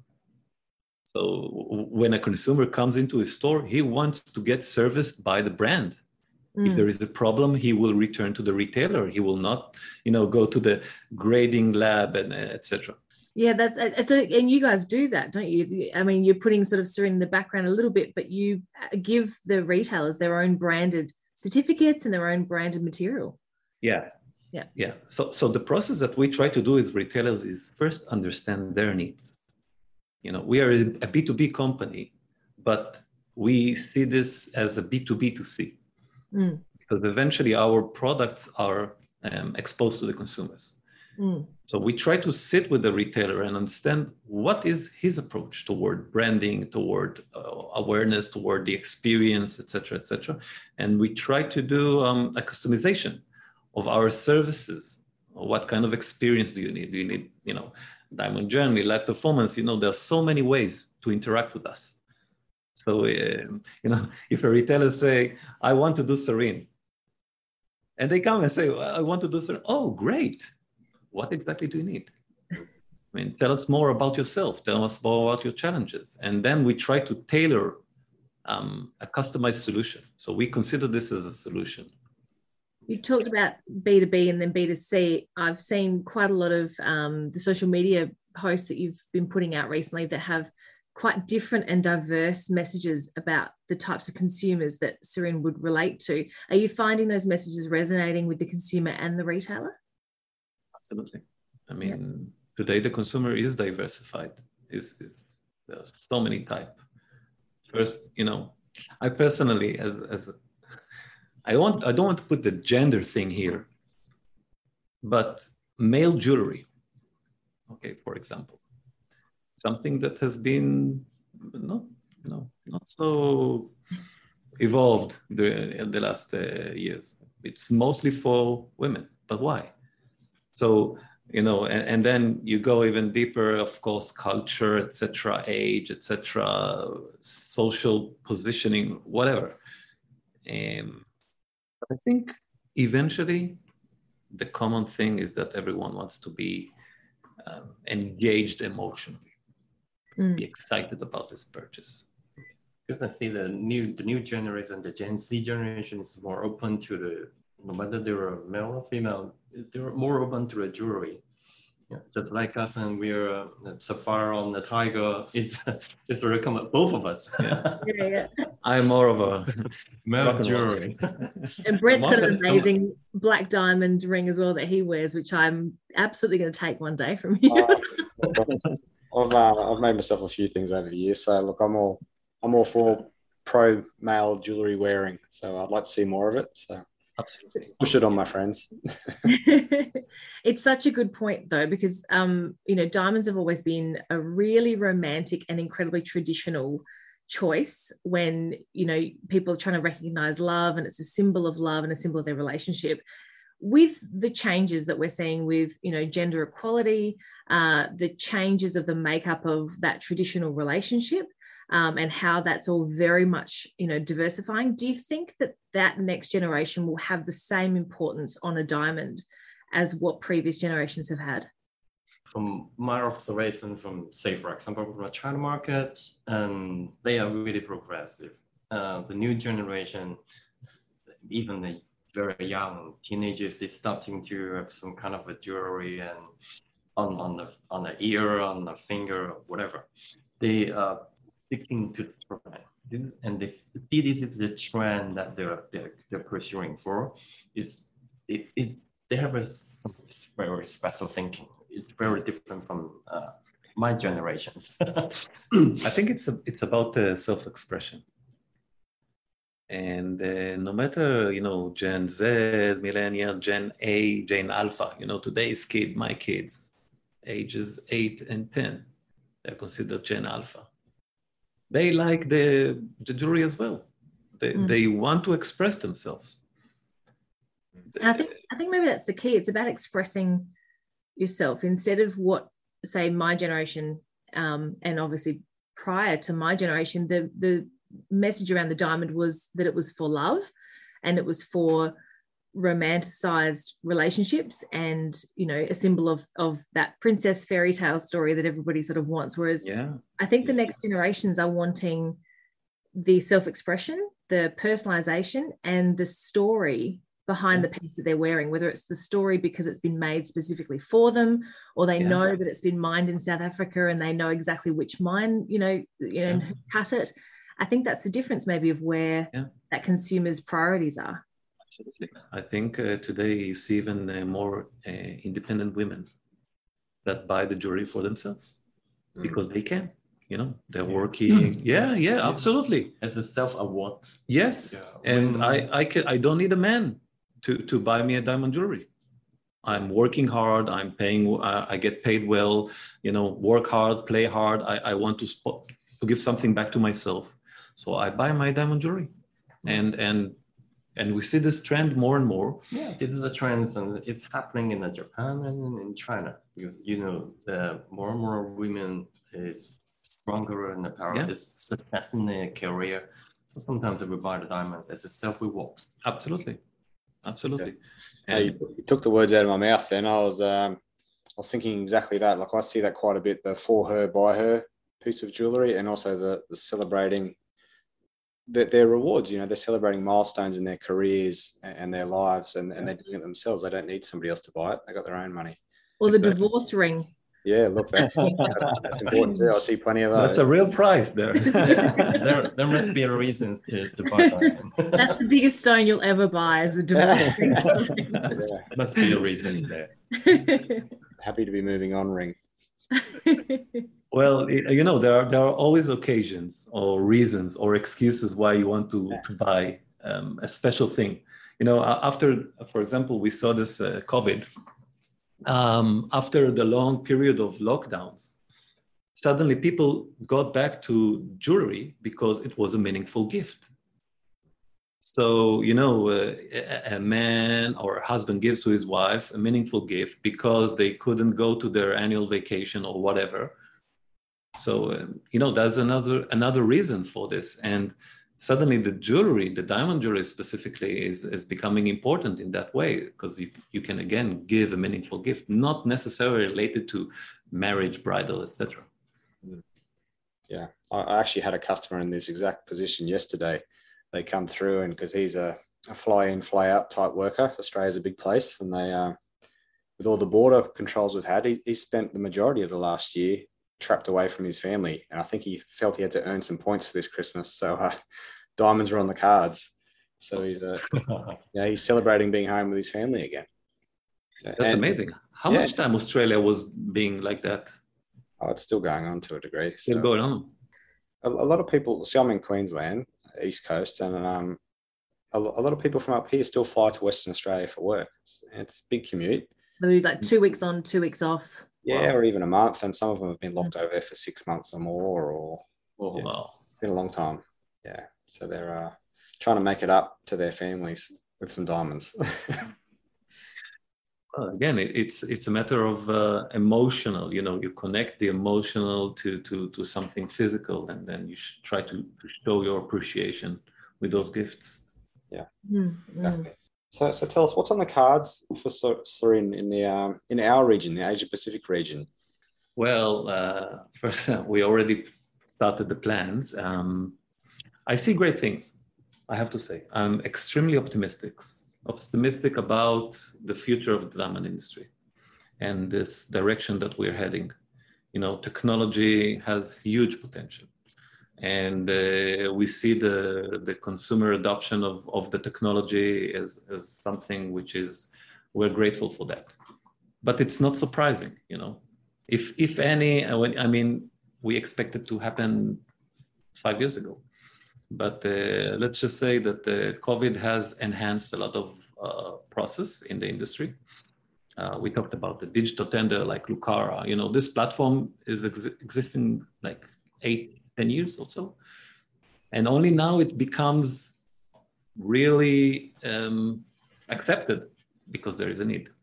So when a consumer comes into a store, he wants to get serviced by the brand. Mm. If there is a problem, he will return to the retailer. He will not, you know, go to the grading lab and et cetera. Yeah, that's it's a, and you guys do that, don't you? I mean, you're putting sort of Sirene in the background a little bit, but you give the retailers their own branded certificates and their own branded material. Yeah, yeah, yeah. So, so the process that we try to do with retailers is first understand their needs. You know, we are a B two B company, but we see this as a B two B to C, mm. because eventually our products are um, exposed to the consumers. Mm. So we try to sit with the retailer and understand what is his approach toward branding, toward uh, awareness, toward the experience, et cetera, et cetera. And we try to do um, a customization of our services. What kind of experience do you need? Do you need, you know, diamond journey, live performance? You know, there are so many ways to interact with us. So, uh, you know, if a retailer say, I want to do Sirene, and they come and say, well, I want to do Sirene. Oh, great. What exactly do you need? I mean, tell us more about yourself. Tell us more about your challenges. And then we try to tailor um, a customized solution. So we consider this as a solution. You talked about B two B and then B two C. I've seen quite a lot of um, the social media posts that you've been putting out recently that have quite different and diverse messages about the types of consumers that Sirene would relate to. Are you finding those messages resonating with the consumer and the retailer? Absolutely. I mean, yeah. Today the consumer is diversified. Is is there's so many types. First, you know, I personally, as as a, I want I don't want to put the gender thing here, but male jewelry. Okay, for example, something that has been not you know not so evolved the, in the last uh, years. It's mostly for women, but why? So, you know, and, and then you go even deeper, of course, culture, et cetera, age, et cetera, social positioning, whatever. Um, I think eventually the common thing is that everyone wants to be um, engaged emotionally, mm. be excited about this purchase. Because I see the new the new generation, the Gen Z generation is more open to the, no matter they're male or female, they're more open to the jewelry. Yeah, just like us, and we're uh, Sapphire on the Tiger is is very common, both of us. Yeah, yeah, yeah. I'm more of a male jewelry. And Brett's got an amazing black diamond ring as well that he wears, which I'm absolutely going to take one day from you. uh, I've uh, I've made myself a few things over the years, so look, I'm all I'm all for pro male jewelry wearing, so I'd like to see more of it. So. Absolutely. Push it on, my friends. It's such a good point, though, because, um, you know, diamonds have always been a really romantic and incredibly traditional choice when, you know, people are trying to recognize love, and it's a symbol of love and a symbol of their relationship. With the changes that we're seeing with, you know, gender equality, uh, the changes of the makeup of that traditional relationship, Um, and how that's all very much, you know, diversifying. Do you think that that next generation will have the same importance on a diamond as what previous generations have had? From my observation from, say, for example, from the China market, um, they are really progressive. Uh, the new generation, even the very young teenagers, they starting to have some kind of a jewelry and on, on the on the ear, on the finger, whatever. They are sticking to the trend, and they see this is the trend that they're they're, they're pursuing for. Is it, it they have a very special thinking. It's very different from uh, my generations. I think it's a, it's about the self-expression, and uh, no matter, you know, Gen Z, Millennial, Gen A, Gen Alpha, you know, today's kid, my kids, ages eight and ten, they're considered Gen Alpha. They like the, the jewelry as well. They, mm. they want to express themselves. And I think I think maybe that's the key. It's about expressing yourself instead of what, say, my generation, um, and obviously prior to my generation, the, the message around the diamond was that it was for love and it was for romanticized relationships and, you know, a symbol of of that princess fairy tale story that everybody sort of wants. Whereas yeah. I think the next generations are wanting the self-expression, the personalization, and the story behind yeah. the piece that they're wearing, whether it's the story because it's been made specifically for them, or they yeah. know that it's been mined in South Africa and they know exactly which mine, you know, you know, yeah. and who cut it. I think that's the difference maybe of where yeah. that consumer's priorities are. Absolutely. I think uh, today you see even uh, more uh, independent women that buy the jewelry for themselves mm. because they can, you know, they're yeah. working. Yeah, yeah, absolutely. As a self-award. Yes. Yeah. And I, I, can, I don't need a man to, to buy me a diamond jewelry. I'm working hard. I'm paying, uh, I get paid well, you know, work hard, play hard. I, I want to, spot, to give something back to myself. So I buy my diamond jewelry. And, and, And we see this trend more and more. Yeah, this is a trend, and it's happening in Japan and in China because, you know, the more and more women is stronger in the power, yeah. is success in their career. So sometimes they will buy the diamonds as a self-reward. Absolutely, absolutely. Yeah. And you, you took the words out of my mouth. Then I was, um, I was thinking exactly that. Like I see that quite a bit. The for her, by her piece of jewelry, and also the the celebrating. Their rewards, you know, they're celebrating milestones in their careers and their lives, and, and they're doing it themselves. They don't need somebody else to buy it. They got their own money. Or the divorce ring. Yeah, look, that's, that's, that's important too. I see plenty of those. That's a real price there. there. There must be a reason to, to buy that. That's the biggest stone you'll ever buy is the divorce ring. Yeah. Must be a reason there. Happy to be moving on, ring. Well, you know, there are there are always occasions or reasons or excuses why you want to, to buy um, a special thing. You know, after, for example, we saw this uh, COVID. Um, after the long period of lockdowns, suddenly people got back to jewelry because it was a meaningful gift. So, you know, uh, a, a man or a husband gives to his wife a meaningful gift because they couldn't go to their annual vacation or whatever. So, uh, you know, that's another another reason for this. And suddenly the jewelry, the diamond jewelry specifically, is, is becoming important in that way, because you, you can, again, give a meaningful gift, not necessarily related to marriage, bridal, et cetera. Yeah, I actually had a customer in this exact position yesterday. They come through, and because he's a, a fly in, fly out type worker, Australia's a big place, and they, uh, with all the border controls we've had, he, he spent the majority of the last year trapped away from his family, and I think he felt he had to earn some points for this Christmas. So uh, diamonds are on the cards. So he's, uh, yeah, he's celebrating being home with his family again. That's and, amazing. How yeah. much time Australia was being like that? Oh, it's still going on to a degree. So. Still going on. A, a lot of people, so I'm in Queensland, East Coast, and um, a, a lot of people from up here still fly to Western Australia for work. It's, it's a big commute. So like two weeks on, two weeks off. Yeah, Wow. or even a month, and some of them have been locked over there for six months or more, or Oh, yeah, wow. it's been a long time. Yeah, so they're uh, trying to make it up to their families with some diamonds. Well, again, it, it's it's a matter of uh, emotional. You know, you connect the emotional to to to something physical, and then you should try to, to show your appreciation with those gifts. Yeah, Mm, mm. exactly. So, so tell us what's on the cards for Surin in the um, in our region, the Asia Pacific region. Well, uh, first, uh, we already started the plans. Um, I see great things, I have to say. I'm extremely optimistic, optimistic about the future of the diamond industry and this direction that we're heading. You know, technology has huge potential. And uh, we see the, the consumer adoption of, of the technology as, as something which is, we're grateful for that. But it's not surprising, you know. If, if any, I mean, we expect it to happen five years ago. But uh, let's just say that uh, COVID has enhanced a lot of uh, process in the industry. Uh, we talked about the digital tender like Lucara. You know, this platform is ex existing like eight, ten years or so. And only now it becomes really um, accepted because there is a need.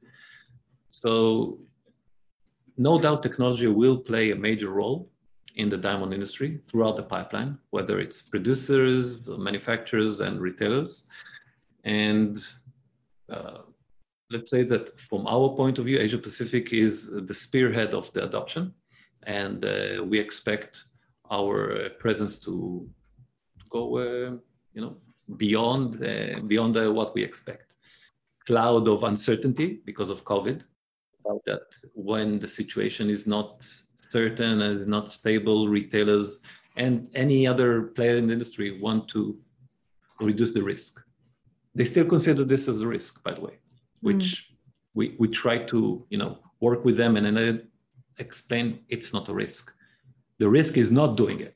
So no doubt technology will play a major role in the diamond industry throughout the pipeline, whether it's producers, manufacturers, and retailers. And uh, let's say that from our point of view, Asia Pacific is the spearhead of the adoption. And uh, we expect our presence to go, uh, you know, beyond, uh, beyond uh, what we expect. Cloud of uncertainty because of COVID, that when the situation is not certain and not stable, retailers and any other player in the industry want to reduce the risk. They still consider this as a risk, by the way, which mm. we, we try to, you know, work with them and then explain it's not a risk. The risk is not doing it.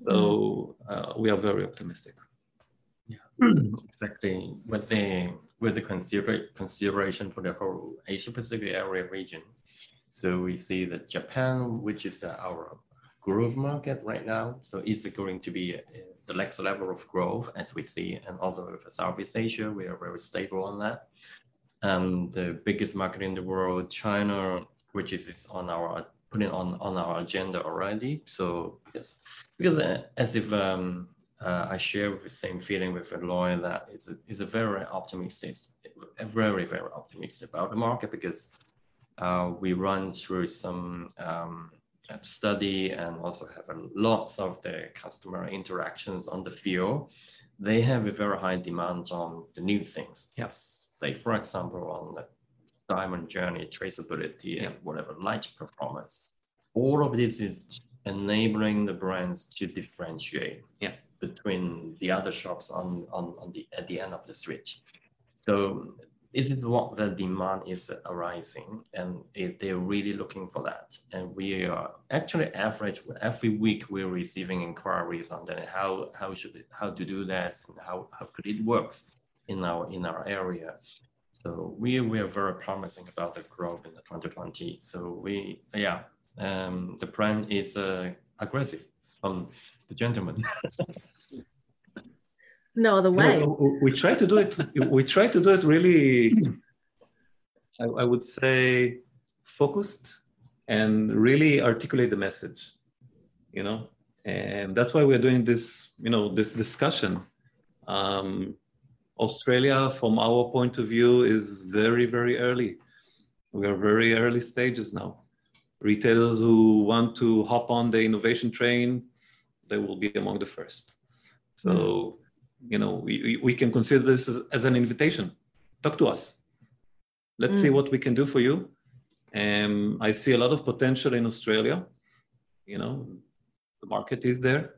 So uh, we are very optimistic. Yeah, exactly. With the with the consider consideration for the whole Asia Pacific area region, so we see that Japan, which is uh, our growth market right now, so it's going to be uh, the next level of growth as we see, and also with Southeast Asia, we are very stable on that. And the biggest market in the world, China, which is, is on our putting on on our agenda already. So because because uh, as if um, uh, I share with the same feeling with Eloy that is a, is a very optimistic, very very optimistic about the market, because uh, we run through some um, study and also have a lots of the customer interactions on the field. They have a very high demand on the new things. Yes, say for example on the diamond journey, traceability, yeah. and whatever, light performance. All of this is enabling the brands to differentiate yeah. between the other shops on, on, on the at the end of the street. So this is what the demand is arising, and it, they're really looking for that. And we are actually average every week we're receiving inquiries on that, how how should it, how to do this and how, how could it works in our in our area. So we, we are very promising about the growth in the twenty twenty. So we, yeah, um, the plan is uh, aggressive from the gentleman. no other You way. know, we try to do it. We try to do it really. I, I would say focused and really articulate the message. You know, and that's why we're doing this. You know, this discussion. Um, Australia, from our point of view, is very, very early. We are very early stages now. Retailers who want to hop on the innovation train, they will be among the first. So, mm. you know, we, we can consider this as, as an invitation. Talk to us. Let's mm. see what we can do for you. Um, I see a lot of potential in Australia. You know, the market is there.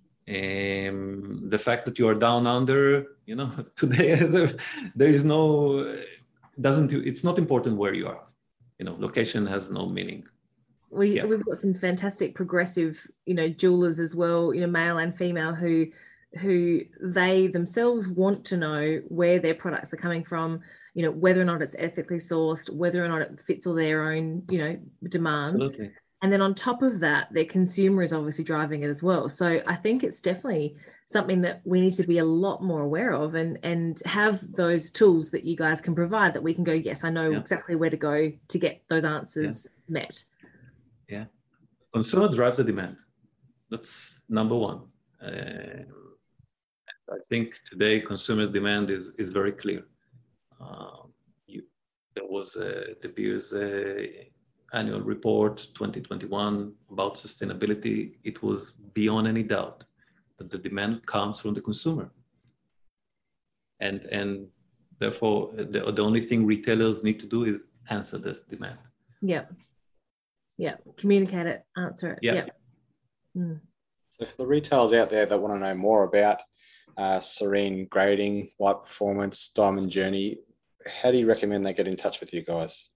Um, the fact that you are down under, you know, today there is no, doesn't, it's not important where you are. You know, location has no meaning. We, yeah. We've got some fantastic progressive, you know, jewelers as well, you know, male and female, who who they themselves want to know where their products are coming from, you know, whether or not it's ethically sourced, whether or not it fits all their own, you know, demands. Absolutely. And then on top of that, their consumer is obviously driving it as well. So I think it's definitely something that we need to be a lot more aware of, and, and have those tools that you guys can provide, that we can go, yes, I know yeah. exactly where to go to get those answers yeah. met. Yeah. Consumer drive the demand. That's number one. Uh, I think today consumers' demand is, is very clear. Uh, you, there was uh, De Beers uh, annual report twenty twenty-one about sustainability. It was beyond any doubt that the demand comes from the consumer. And, and therefore, the, the only thing retailers need to do is answer this demand. Yeah. Yeah. Communicate it, answer it. Yeah. yeah. Mm. So for the retailers out there that want to know more about uh, Serene Grading, Light Performance, Diamond Journey, how do you recommend they get in touch with you guys?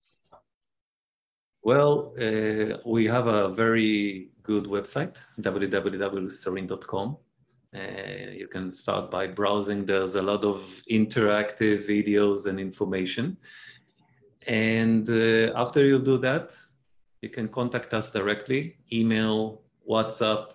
Well, uh, we have a very good website, w w w dot serene dot com. Uh, you can start by browsing. There's a lot of interactive videos and information. And uh, after you do that, you can contact us directly, email, WhatsApp.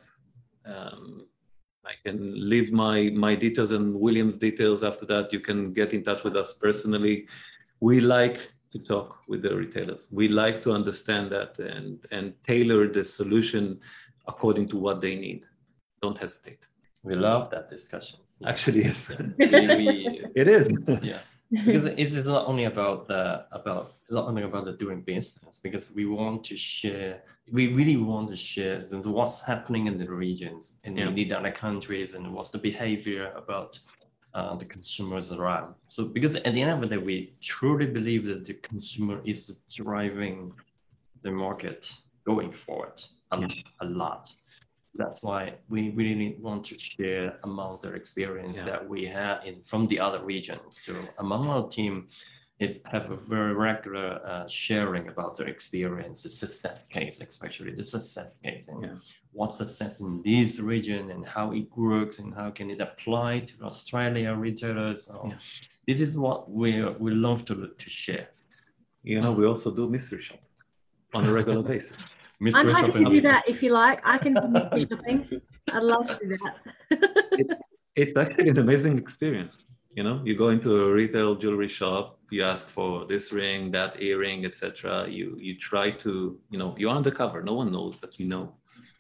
Um, I can leave my, my details and William's details. After that, you can get in touch with us personally. We like to talk with the retailers. We like to understand that and, and tailor the solution according to what they need. Don't hesitate. We love that discussion. Actually, yes. we, we, it is. Yeah. Because it's not only about the about not only about the doing business, because we want to share, we really want to share what's happening in the regions and yeah. in the other countries, and what's the behavior about uh, the consumers around. So because at the end of the day, we truly believe that the consumer is driving the market going forward a, yeah. a lot. That's why we really want to share among the experience yeah. that we have in from the other regions. So among our team is have a very regular uh, sharing about their experience, the success case, especially the success case, and yeah. what's the success in this region and how it works and how can it apply to Australia retailers. So yeah. This is what we we love to to share. You know, we also do mystery shopping on a regular basis. Mystery I'm happy to do that if you like. I can do mystery shopping. I'd love to do that. it's, it's actually an amazing experience. You know, you go into a retail jewelry shop, you ask for this ring, that earring, et cetera. You you try to, you know, you're undercover. No one knows that you know.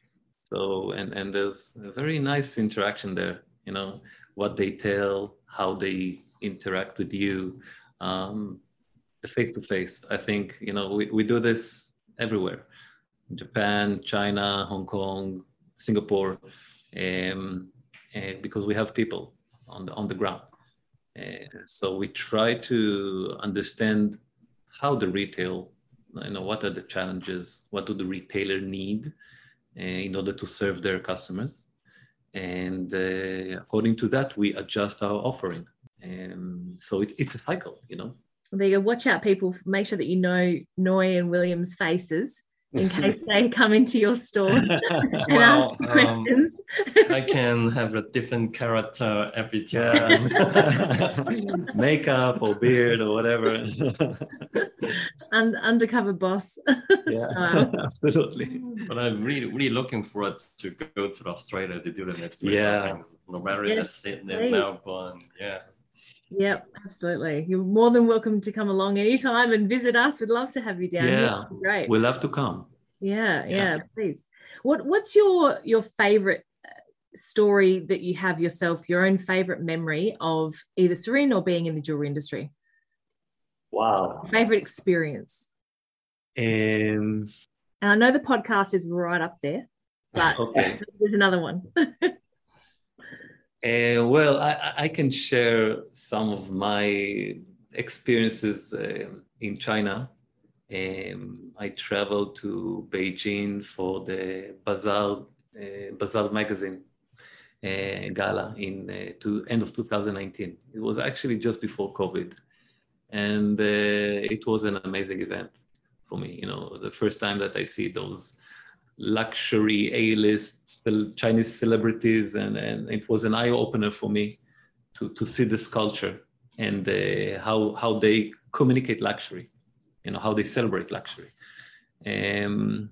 So and and there's a very nice interaction there. You know, what they tell, how they interact with you, um, the face to face. I think you know we, we do this everywhere. Japan, China, Hong Kong, Singapore, um, uh, because we have people on the on the ground. Uh, so we try to understand how the retail, you know, what are the challenges, what do the retailer need uh, in order to serve their customers, and uh, according to that we adjust our offering. And so it, it's a cycle, you know. Well, there you go. Watch out, people. Make sure that you know Noy and William's faces in case they come into your store and well, ask questions. Um, I can have a different character every time. Makeup or beard or whatever. And undercover boss yeah, style. Absolutely. But I'm really, really looking forward to go to Australia to do the next Yeah. no matter Yes, Sydney, please. Melbourne. Yeah. Yep, absolutely. You're more than welcome to come along anytime and visit us. We'd love to have you down here. Yeah, It'd be great. we'll have to come. Yeah, Yeah. yeah, please. What What's your your favorite story that you have yourself, your own favorite memory of either Serene or being in the jewelry industry? Wow. Favorite experience? Um, And I know the podcast is right up there, but okay. there's another one. Uh, well, I, I can share some of my experiences uh, in China. Um, I traveled to Beijing for the Bazaar, uh, Bazaar magazine uh, gala in uh, to end of two thousand nineteen. It was actually just before COVID, and uh, it was an amazing event for me. You know, the first time that I see those luxury A-list Chinese celebrities, and, and it was an eye-opener for me to, to see this culture and uh, how how they communicate luxury, you know, how they celebrate luxury. Um,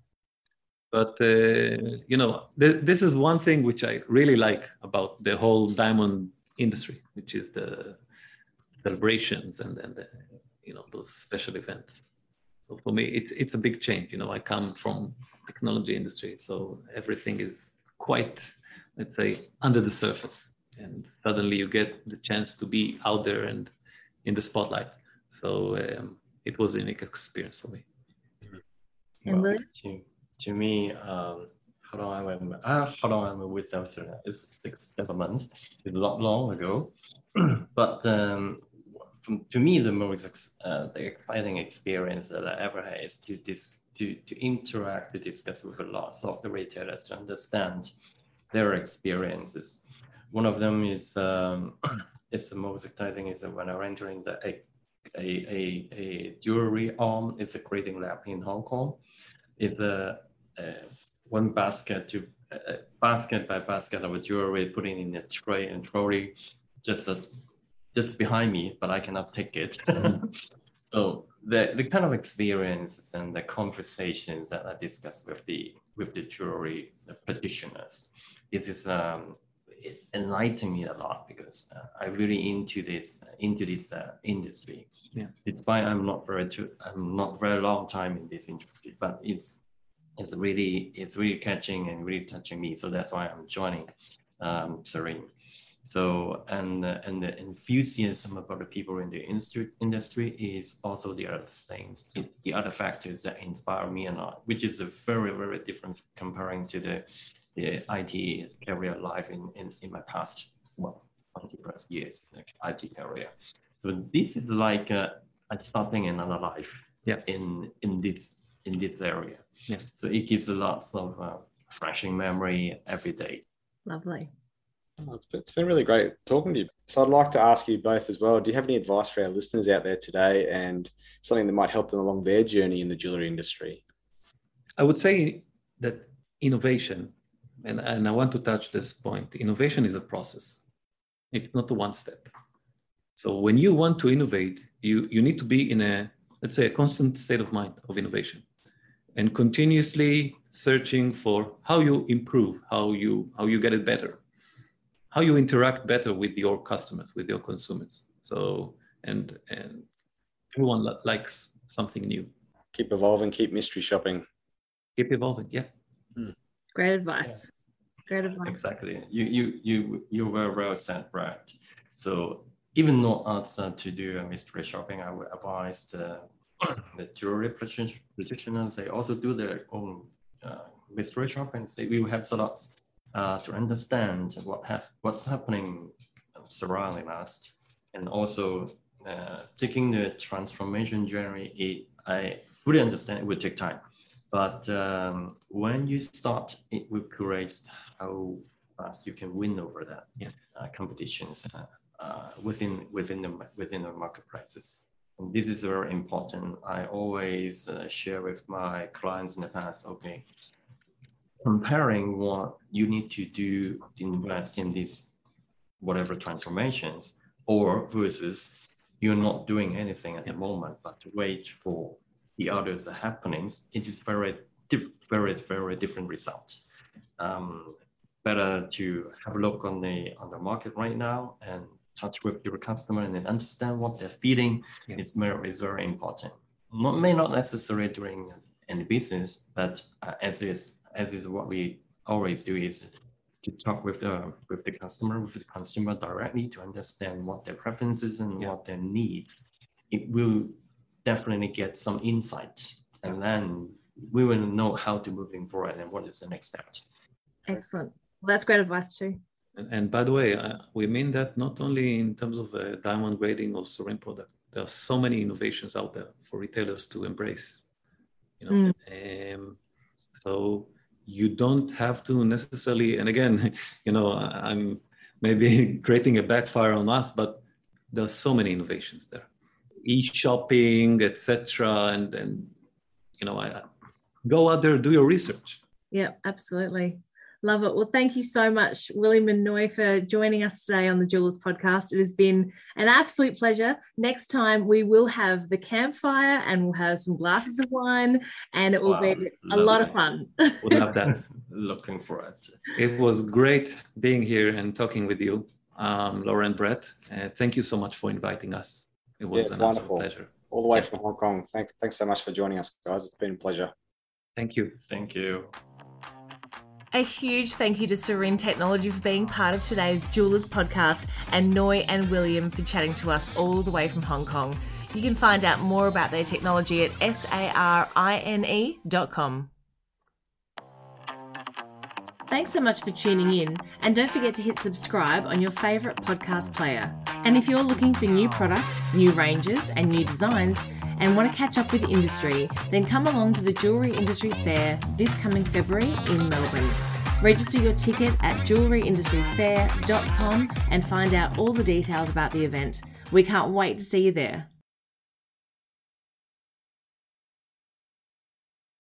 but uh, you know, th- this is one thing which I really like about the whole diamond industry, which is the celebrations and and the, you know, those special events. So for me, it's it's a big change. You know, I come from technology industry, so everything is quite, let's say, under the surface, and suddenly you get the chance to be out there and in the spotlight. So um, it was a unique experience for me. And Well, William? to, to me, um, how long I went, uh, how long I'm with Australia? It's six, seven months. It's a lot long ago. But um, from, to me, the most ex- uh, the exciting experience that I ever had is to this to, to interact, to discuss with a lot of the retailers to understand their experiences. One of them is um, is the most exciting is when I'm entering the a a, a, a jewelry arm. It's a grading lab in Hong Kong. It's a, a one basket to a basket by basket of a jewelry, putting in a tray and trolley, just a, just behind me, but I cannot take it. So the, the kind of experiences and the conversations that I discussed with the with the jewelry the practitioners, this is um, it enlightened me a lot because uh, I'm really into this into this uh, industry. Yeah. Despite I'm not very too, I'm not very long time in this industry, but it's it's really it's really catching and really touching me. So that's why I'm joining um, Serene. So, and, uh, and the enthusiasm about the people in the industry, industry is also the other things, it, the other factors that inspire me a lot, which is a very, very different comparing to the, the I T career life in, in, in my past, well, twenty plus years, like I T career. So this is like uh, starting another life yeah. in, in, this, in this area. Yeah. So it gives a lot of uh, flashing memory every day. Lovely. Oh, it's, been, it's been really great talking to you. So I'd like to ask you both as well, do you have any advice for our listeners out there today and something that might help them along their journey in the jewelry industry? I would say that innovation, and, and I want to touch this point, innovation is a process. It's not a one step. So when you want to innovate, you, you need to be in a, let's say, a constant state of mind of innovation and continuously searching for how you improve, how you, how you get it better, how you interact better with your customers, with your consumers. So, and and everyone li- likes something new. Keep evolving, keep mystery shopping. Keep evolving, yeah. Mm. Great advice. Yeah. Great advice. Exactly. You you you you were well said, Brad. So even not outside to do a mystery shopping, I would advise the, the jewelry practitioners, they also do their own uh, mystery shopping. They will have sort of Uh, to understand what have what's happening surrounding us, and also uh, taking the transformation journey. It, I fully understand it will take time, but um, when you start, it will create how fast you can win over that yeah. uh, competitions uh, uh, within within the within the marketplaces. And this is very important. I always uh, share with my clients in the past. Okay. Comparing what you need to do to invest in these whatever transformations, or versus you're not doing anything at the moment, but to wait for the others happenings, it is very di- very, very different results. Um, better to have a look on the on the market right now and touch with your customer and then understand what they're feeling. Yeah. Is very, is very important. Not, may not necessarily during any business, but uh, as is as is what we always do is to talk with the with the customer, with the consumer directly to understand what their preferences and Yeah. what their needs. It will definitely get some insight, and then we will know how to moving forward and what is the next step. Excellent. Well, that's great advice too. And, and by the way, uh, we mean that not only in terms of uh, diamond grading or serene product. There are so many innovations out there for retailers to embrace. You know, Mm. um, so you don't have to necessarily. And again, you know, I'm maybe creating a backfire on us, but there are so many innovations there. E-shopping, et cetera, and and you know, I, go out there, do your research. Yeah, absolutely. Love it. Well, thank you so much, William and Noi, for joining us today on the Jewelers Podcast. It has been an absolute pleasure. Next time we will have the campfire and we'll have some glasses of wine and it will Wow, be a lot of fun. Would love that. Looking for it. It was great being here and talking with you, um, Laura and Brett. Uh, thank you so much for inviting us. It was Yeah, an wonderful. absolute pleasure. All the way from Hong Kong. Thanks, thanks so much for joining us, guys. It's been a pleasure. Thank you. Thank you. A huge thank you to Serene Technology for being part of today's Jewelers Podcast and Noi and William for chatting to us all the way from Hong Kong. You can find out more about their technology at sarine dot com. Thanks so much for tuning in, and don't forget to hit subscribe on your favourite podcast player. And if you're looking for new products, new ranges and new designs and want to catch up with the industry, then come along to the Jewellery Industry Fair this coming February in Melbourne. Register your ticket at jewellery industry fair dot com and find out all the details about the event. We can't wait to see you there.